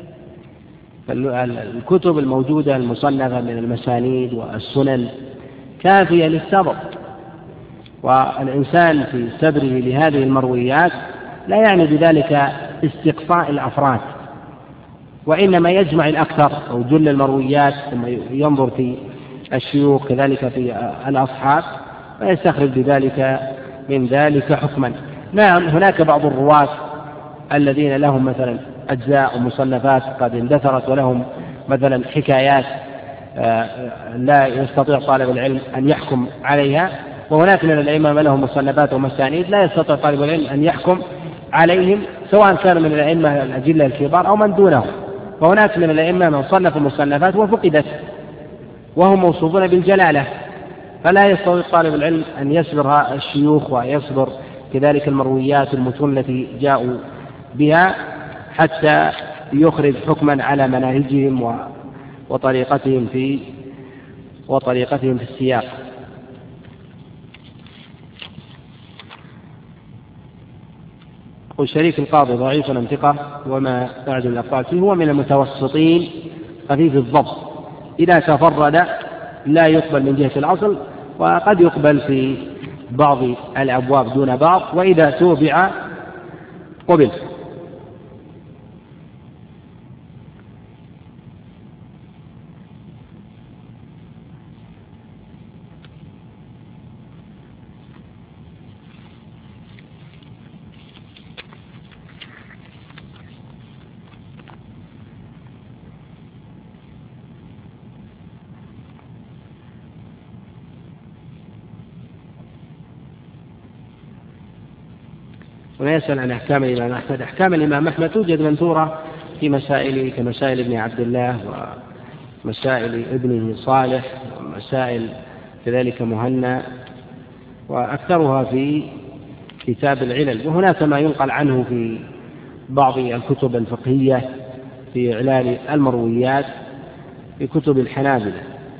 الكتب الموجودة المصنفة من المسانيد والسنن كافية للسبر، والإنسان في سبره لهذه المرويات لا يعني بذلك استقصاء الأفراد، وإنما يجمع الأكثر أو جل المرويات ثم ينظر في الشيوخ كذلك في الأصحاب ويستخرج بذلك من ذلك حكما. نعم، هناك بعض الرواة الذين لهم مثلا أجزاء ومصنفات قد اندثرت ولهم مثلا حكايات لا يستطيع طالب العلم أن يحكم عليها، وهناك من الأئمة لهم مصنفات ومسانيد لا يستطيع طالب العلم أن يحكم عليهم، سواء كانوا من الأئمة الأجلة الكبار أو من دونهم. وهناك من الأئمة من صنفوا مصنفات وفقدت وهم موصوفون بالجلالة، فلا يستطيع طالب العلم أن يصبر الشيوخ ويصبر كذلك المرويات المتون التي جاءوا بها حتى يخرج حكما على مناهجهم وطريقتهم في وطريقتهم في السياق. والشريك القاضي ضعيف الانتقاء وما أعجب الأقوال فيه هو من المتوسطين خفيف الضبط، إذا تفرد لا يقبل من جهة الأصل، وقد يقبل في بعض الأبواب دون بعض، وإذا توبع قبل. ويسأل عن أحكام الإمام أحمد. أحكام الإمام أحمد توجد منثورة في مسائل كمسائل ابن عبد الله مسائل ابنه صالح، ومسائل كذلك مهنا، وأكثرها في كتاب العلل. وهناك ما ينقل عنه في بعض الكتب الفقهية في إعلال المرويات في كتب الحنابلة.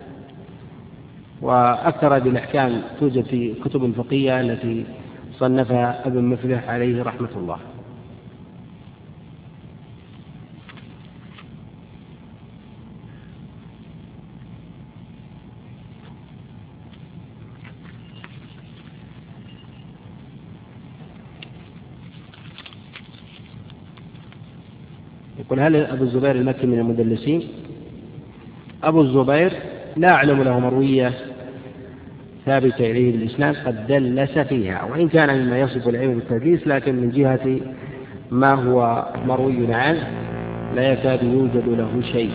وأكثر هذه الأحكام توجد في كتب الفقهية التي صنفها ابن مفلح عليه رحمة الله. يقول: هل أبو الزبير المكي من المدلسين؟ أبو الزبير لا أعلم له مروية ثابتة إليه الإسناد قد دلس فيها، وإن كان مما يصف العلم بالتدليس، لكن من جهة ما هو مروي عنه لا يكاد يوجد له شيء.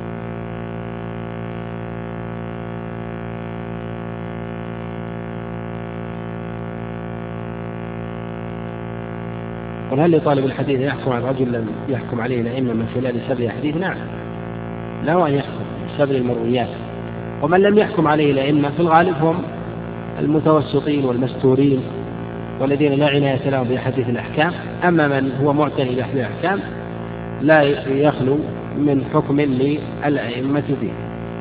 قل: هل لطالب الحديث يحكم على الرجل لم يحكم عليه الأئمة من خلال سبر الحديث؟ نعم، له أن يحكم سبر المرويات. ومن لم يحكم عليه الأئمة في الغالب هم المتوسطين والمستورين والذين لا عناية لهم بحديث الأحكام. أما من هو معتني بحديث الأحكام لا يخلو من حكم للأئمة فيه.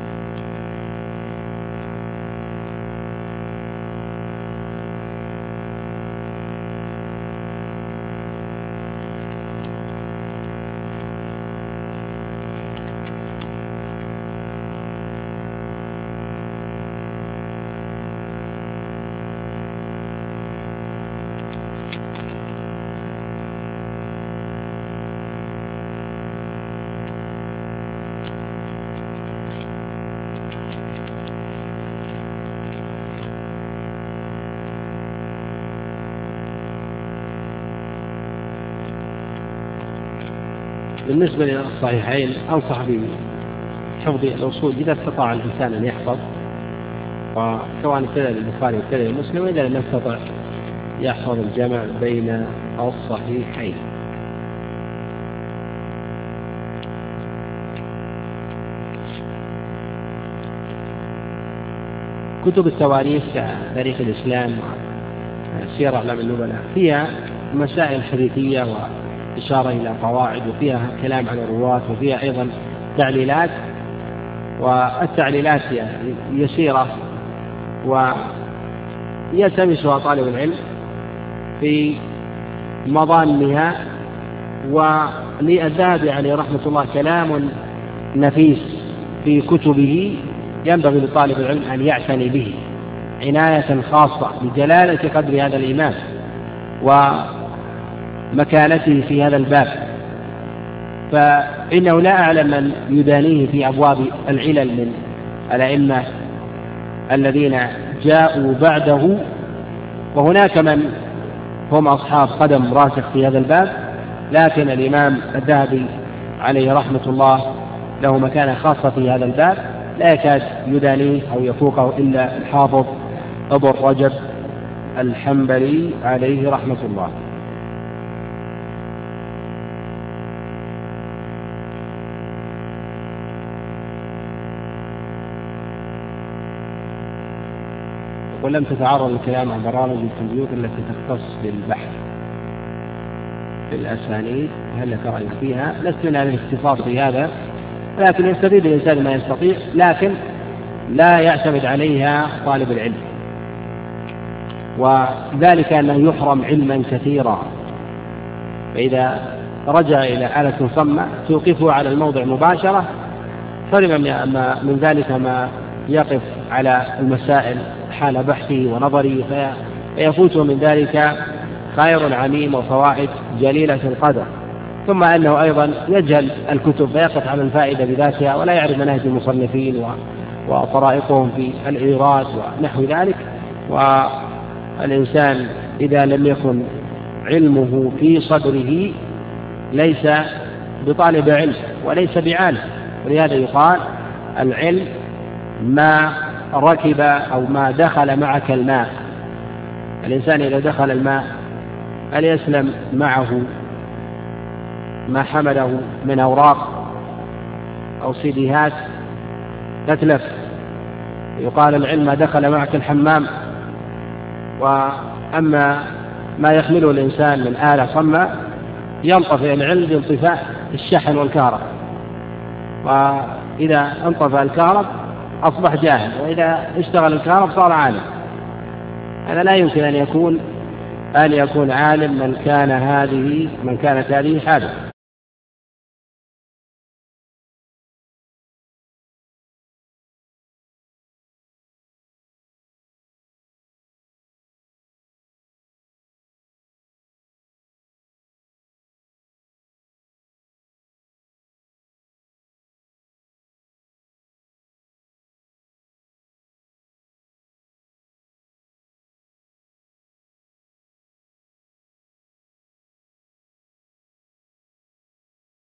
بالنسبة للصحيحين أنصح بحفظ الأصول إذا استطاع الإنسان أن يحفظ، وسواء كذا للبخاري وكذا للمسلم، وإذا لم يستطع يحفظ الجمع بين الصحيحين. كتب التواريخ كتاريخ الإسلام وسير أعلام النبلاء فيها مسائل حديثية وإشارة إلى قواعد، وفيها كلام عن الرواة، وفيها أيضا تعليلات، والتعليلات يسيرة ويلتمسها طالب العلم في مضامنها. وللذهبي عليه رحمة الله كلام نفيس في كتبه ينبغي لطالب العلم أن يعتني به عناية خاصة بجلالة قدر هذا الإمام ومكانته في هذا الباب، فإنه لا أعلم من يدانيه في أبواب العلل من الأئمة الذين جاءوا بعده، وهناك من هم أصحاب قدم راسخ في هذا الباب، لكن الإمام الذهبي عليه رحمة الله له مكانة خاصة في هذا الباب لا يكاد يدانيه أو يفوقه إلا الحافظ ابن رجب الحنبلي عليه رحمة الله. ولم تتعرض الكلام عن برامج الكمبيوتر التي تختص بالبحث في الأسانيد، هل لك رأي فيها؟ لست من أهل الاختصاص في هذا، ولكن يستفيد الإنسان ما يستطيع، لكن لا يعتمد عليها طالب العلم، وذلك أنه يحرم علما كثيرا. فإذا رجع إلى آلة صمة توقفه على الموضع مباشرة حرم من ذلك ما يقف على المسائل حال بحثه ونظره، فيفوته من ذلك خير عميم وفوائد جليلة القدر. ثم أنه أيضا يجهل الكتب فيقف على الفائدة بذاتها ولا يعرف مناهج المصنفين وطرائقهم في الإيراد ونحو ذلك. والإنسان إذا لم يكن علمه في صدره ليس بطالب علم وليس بعالم، ولهذا يقال العلم ما ركب أو ما دخل معك الماء. الإنسان إذا دخل الماء هل يسلم معه ما حمله من أوراق أو سيديهات تتلف. يقال العلم ما دخل معك الحمام. وأما ما يحمله الإنسان من آلة صماء ينطفئ العلم بانطفاء الشحن والكهرب، وإذا انطفأ الكهرب أصبح جاهل، وإذا اشتغل الكهرب صار عالم. هذا لا يمكن أن يكون أن يكون عالم من كان هذه من كانت هذه حاله.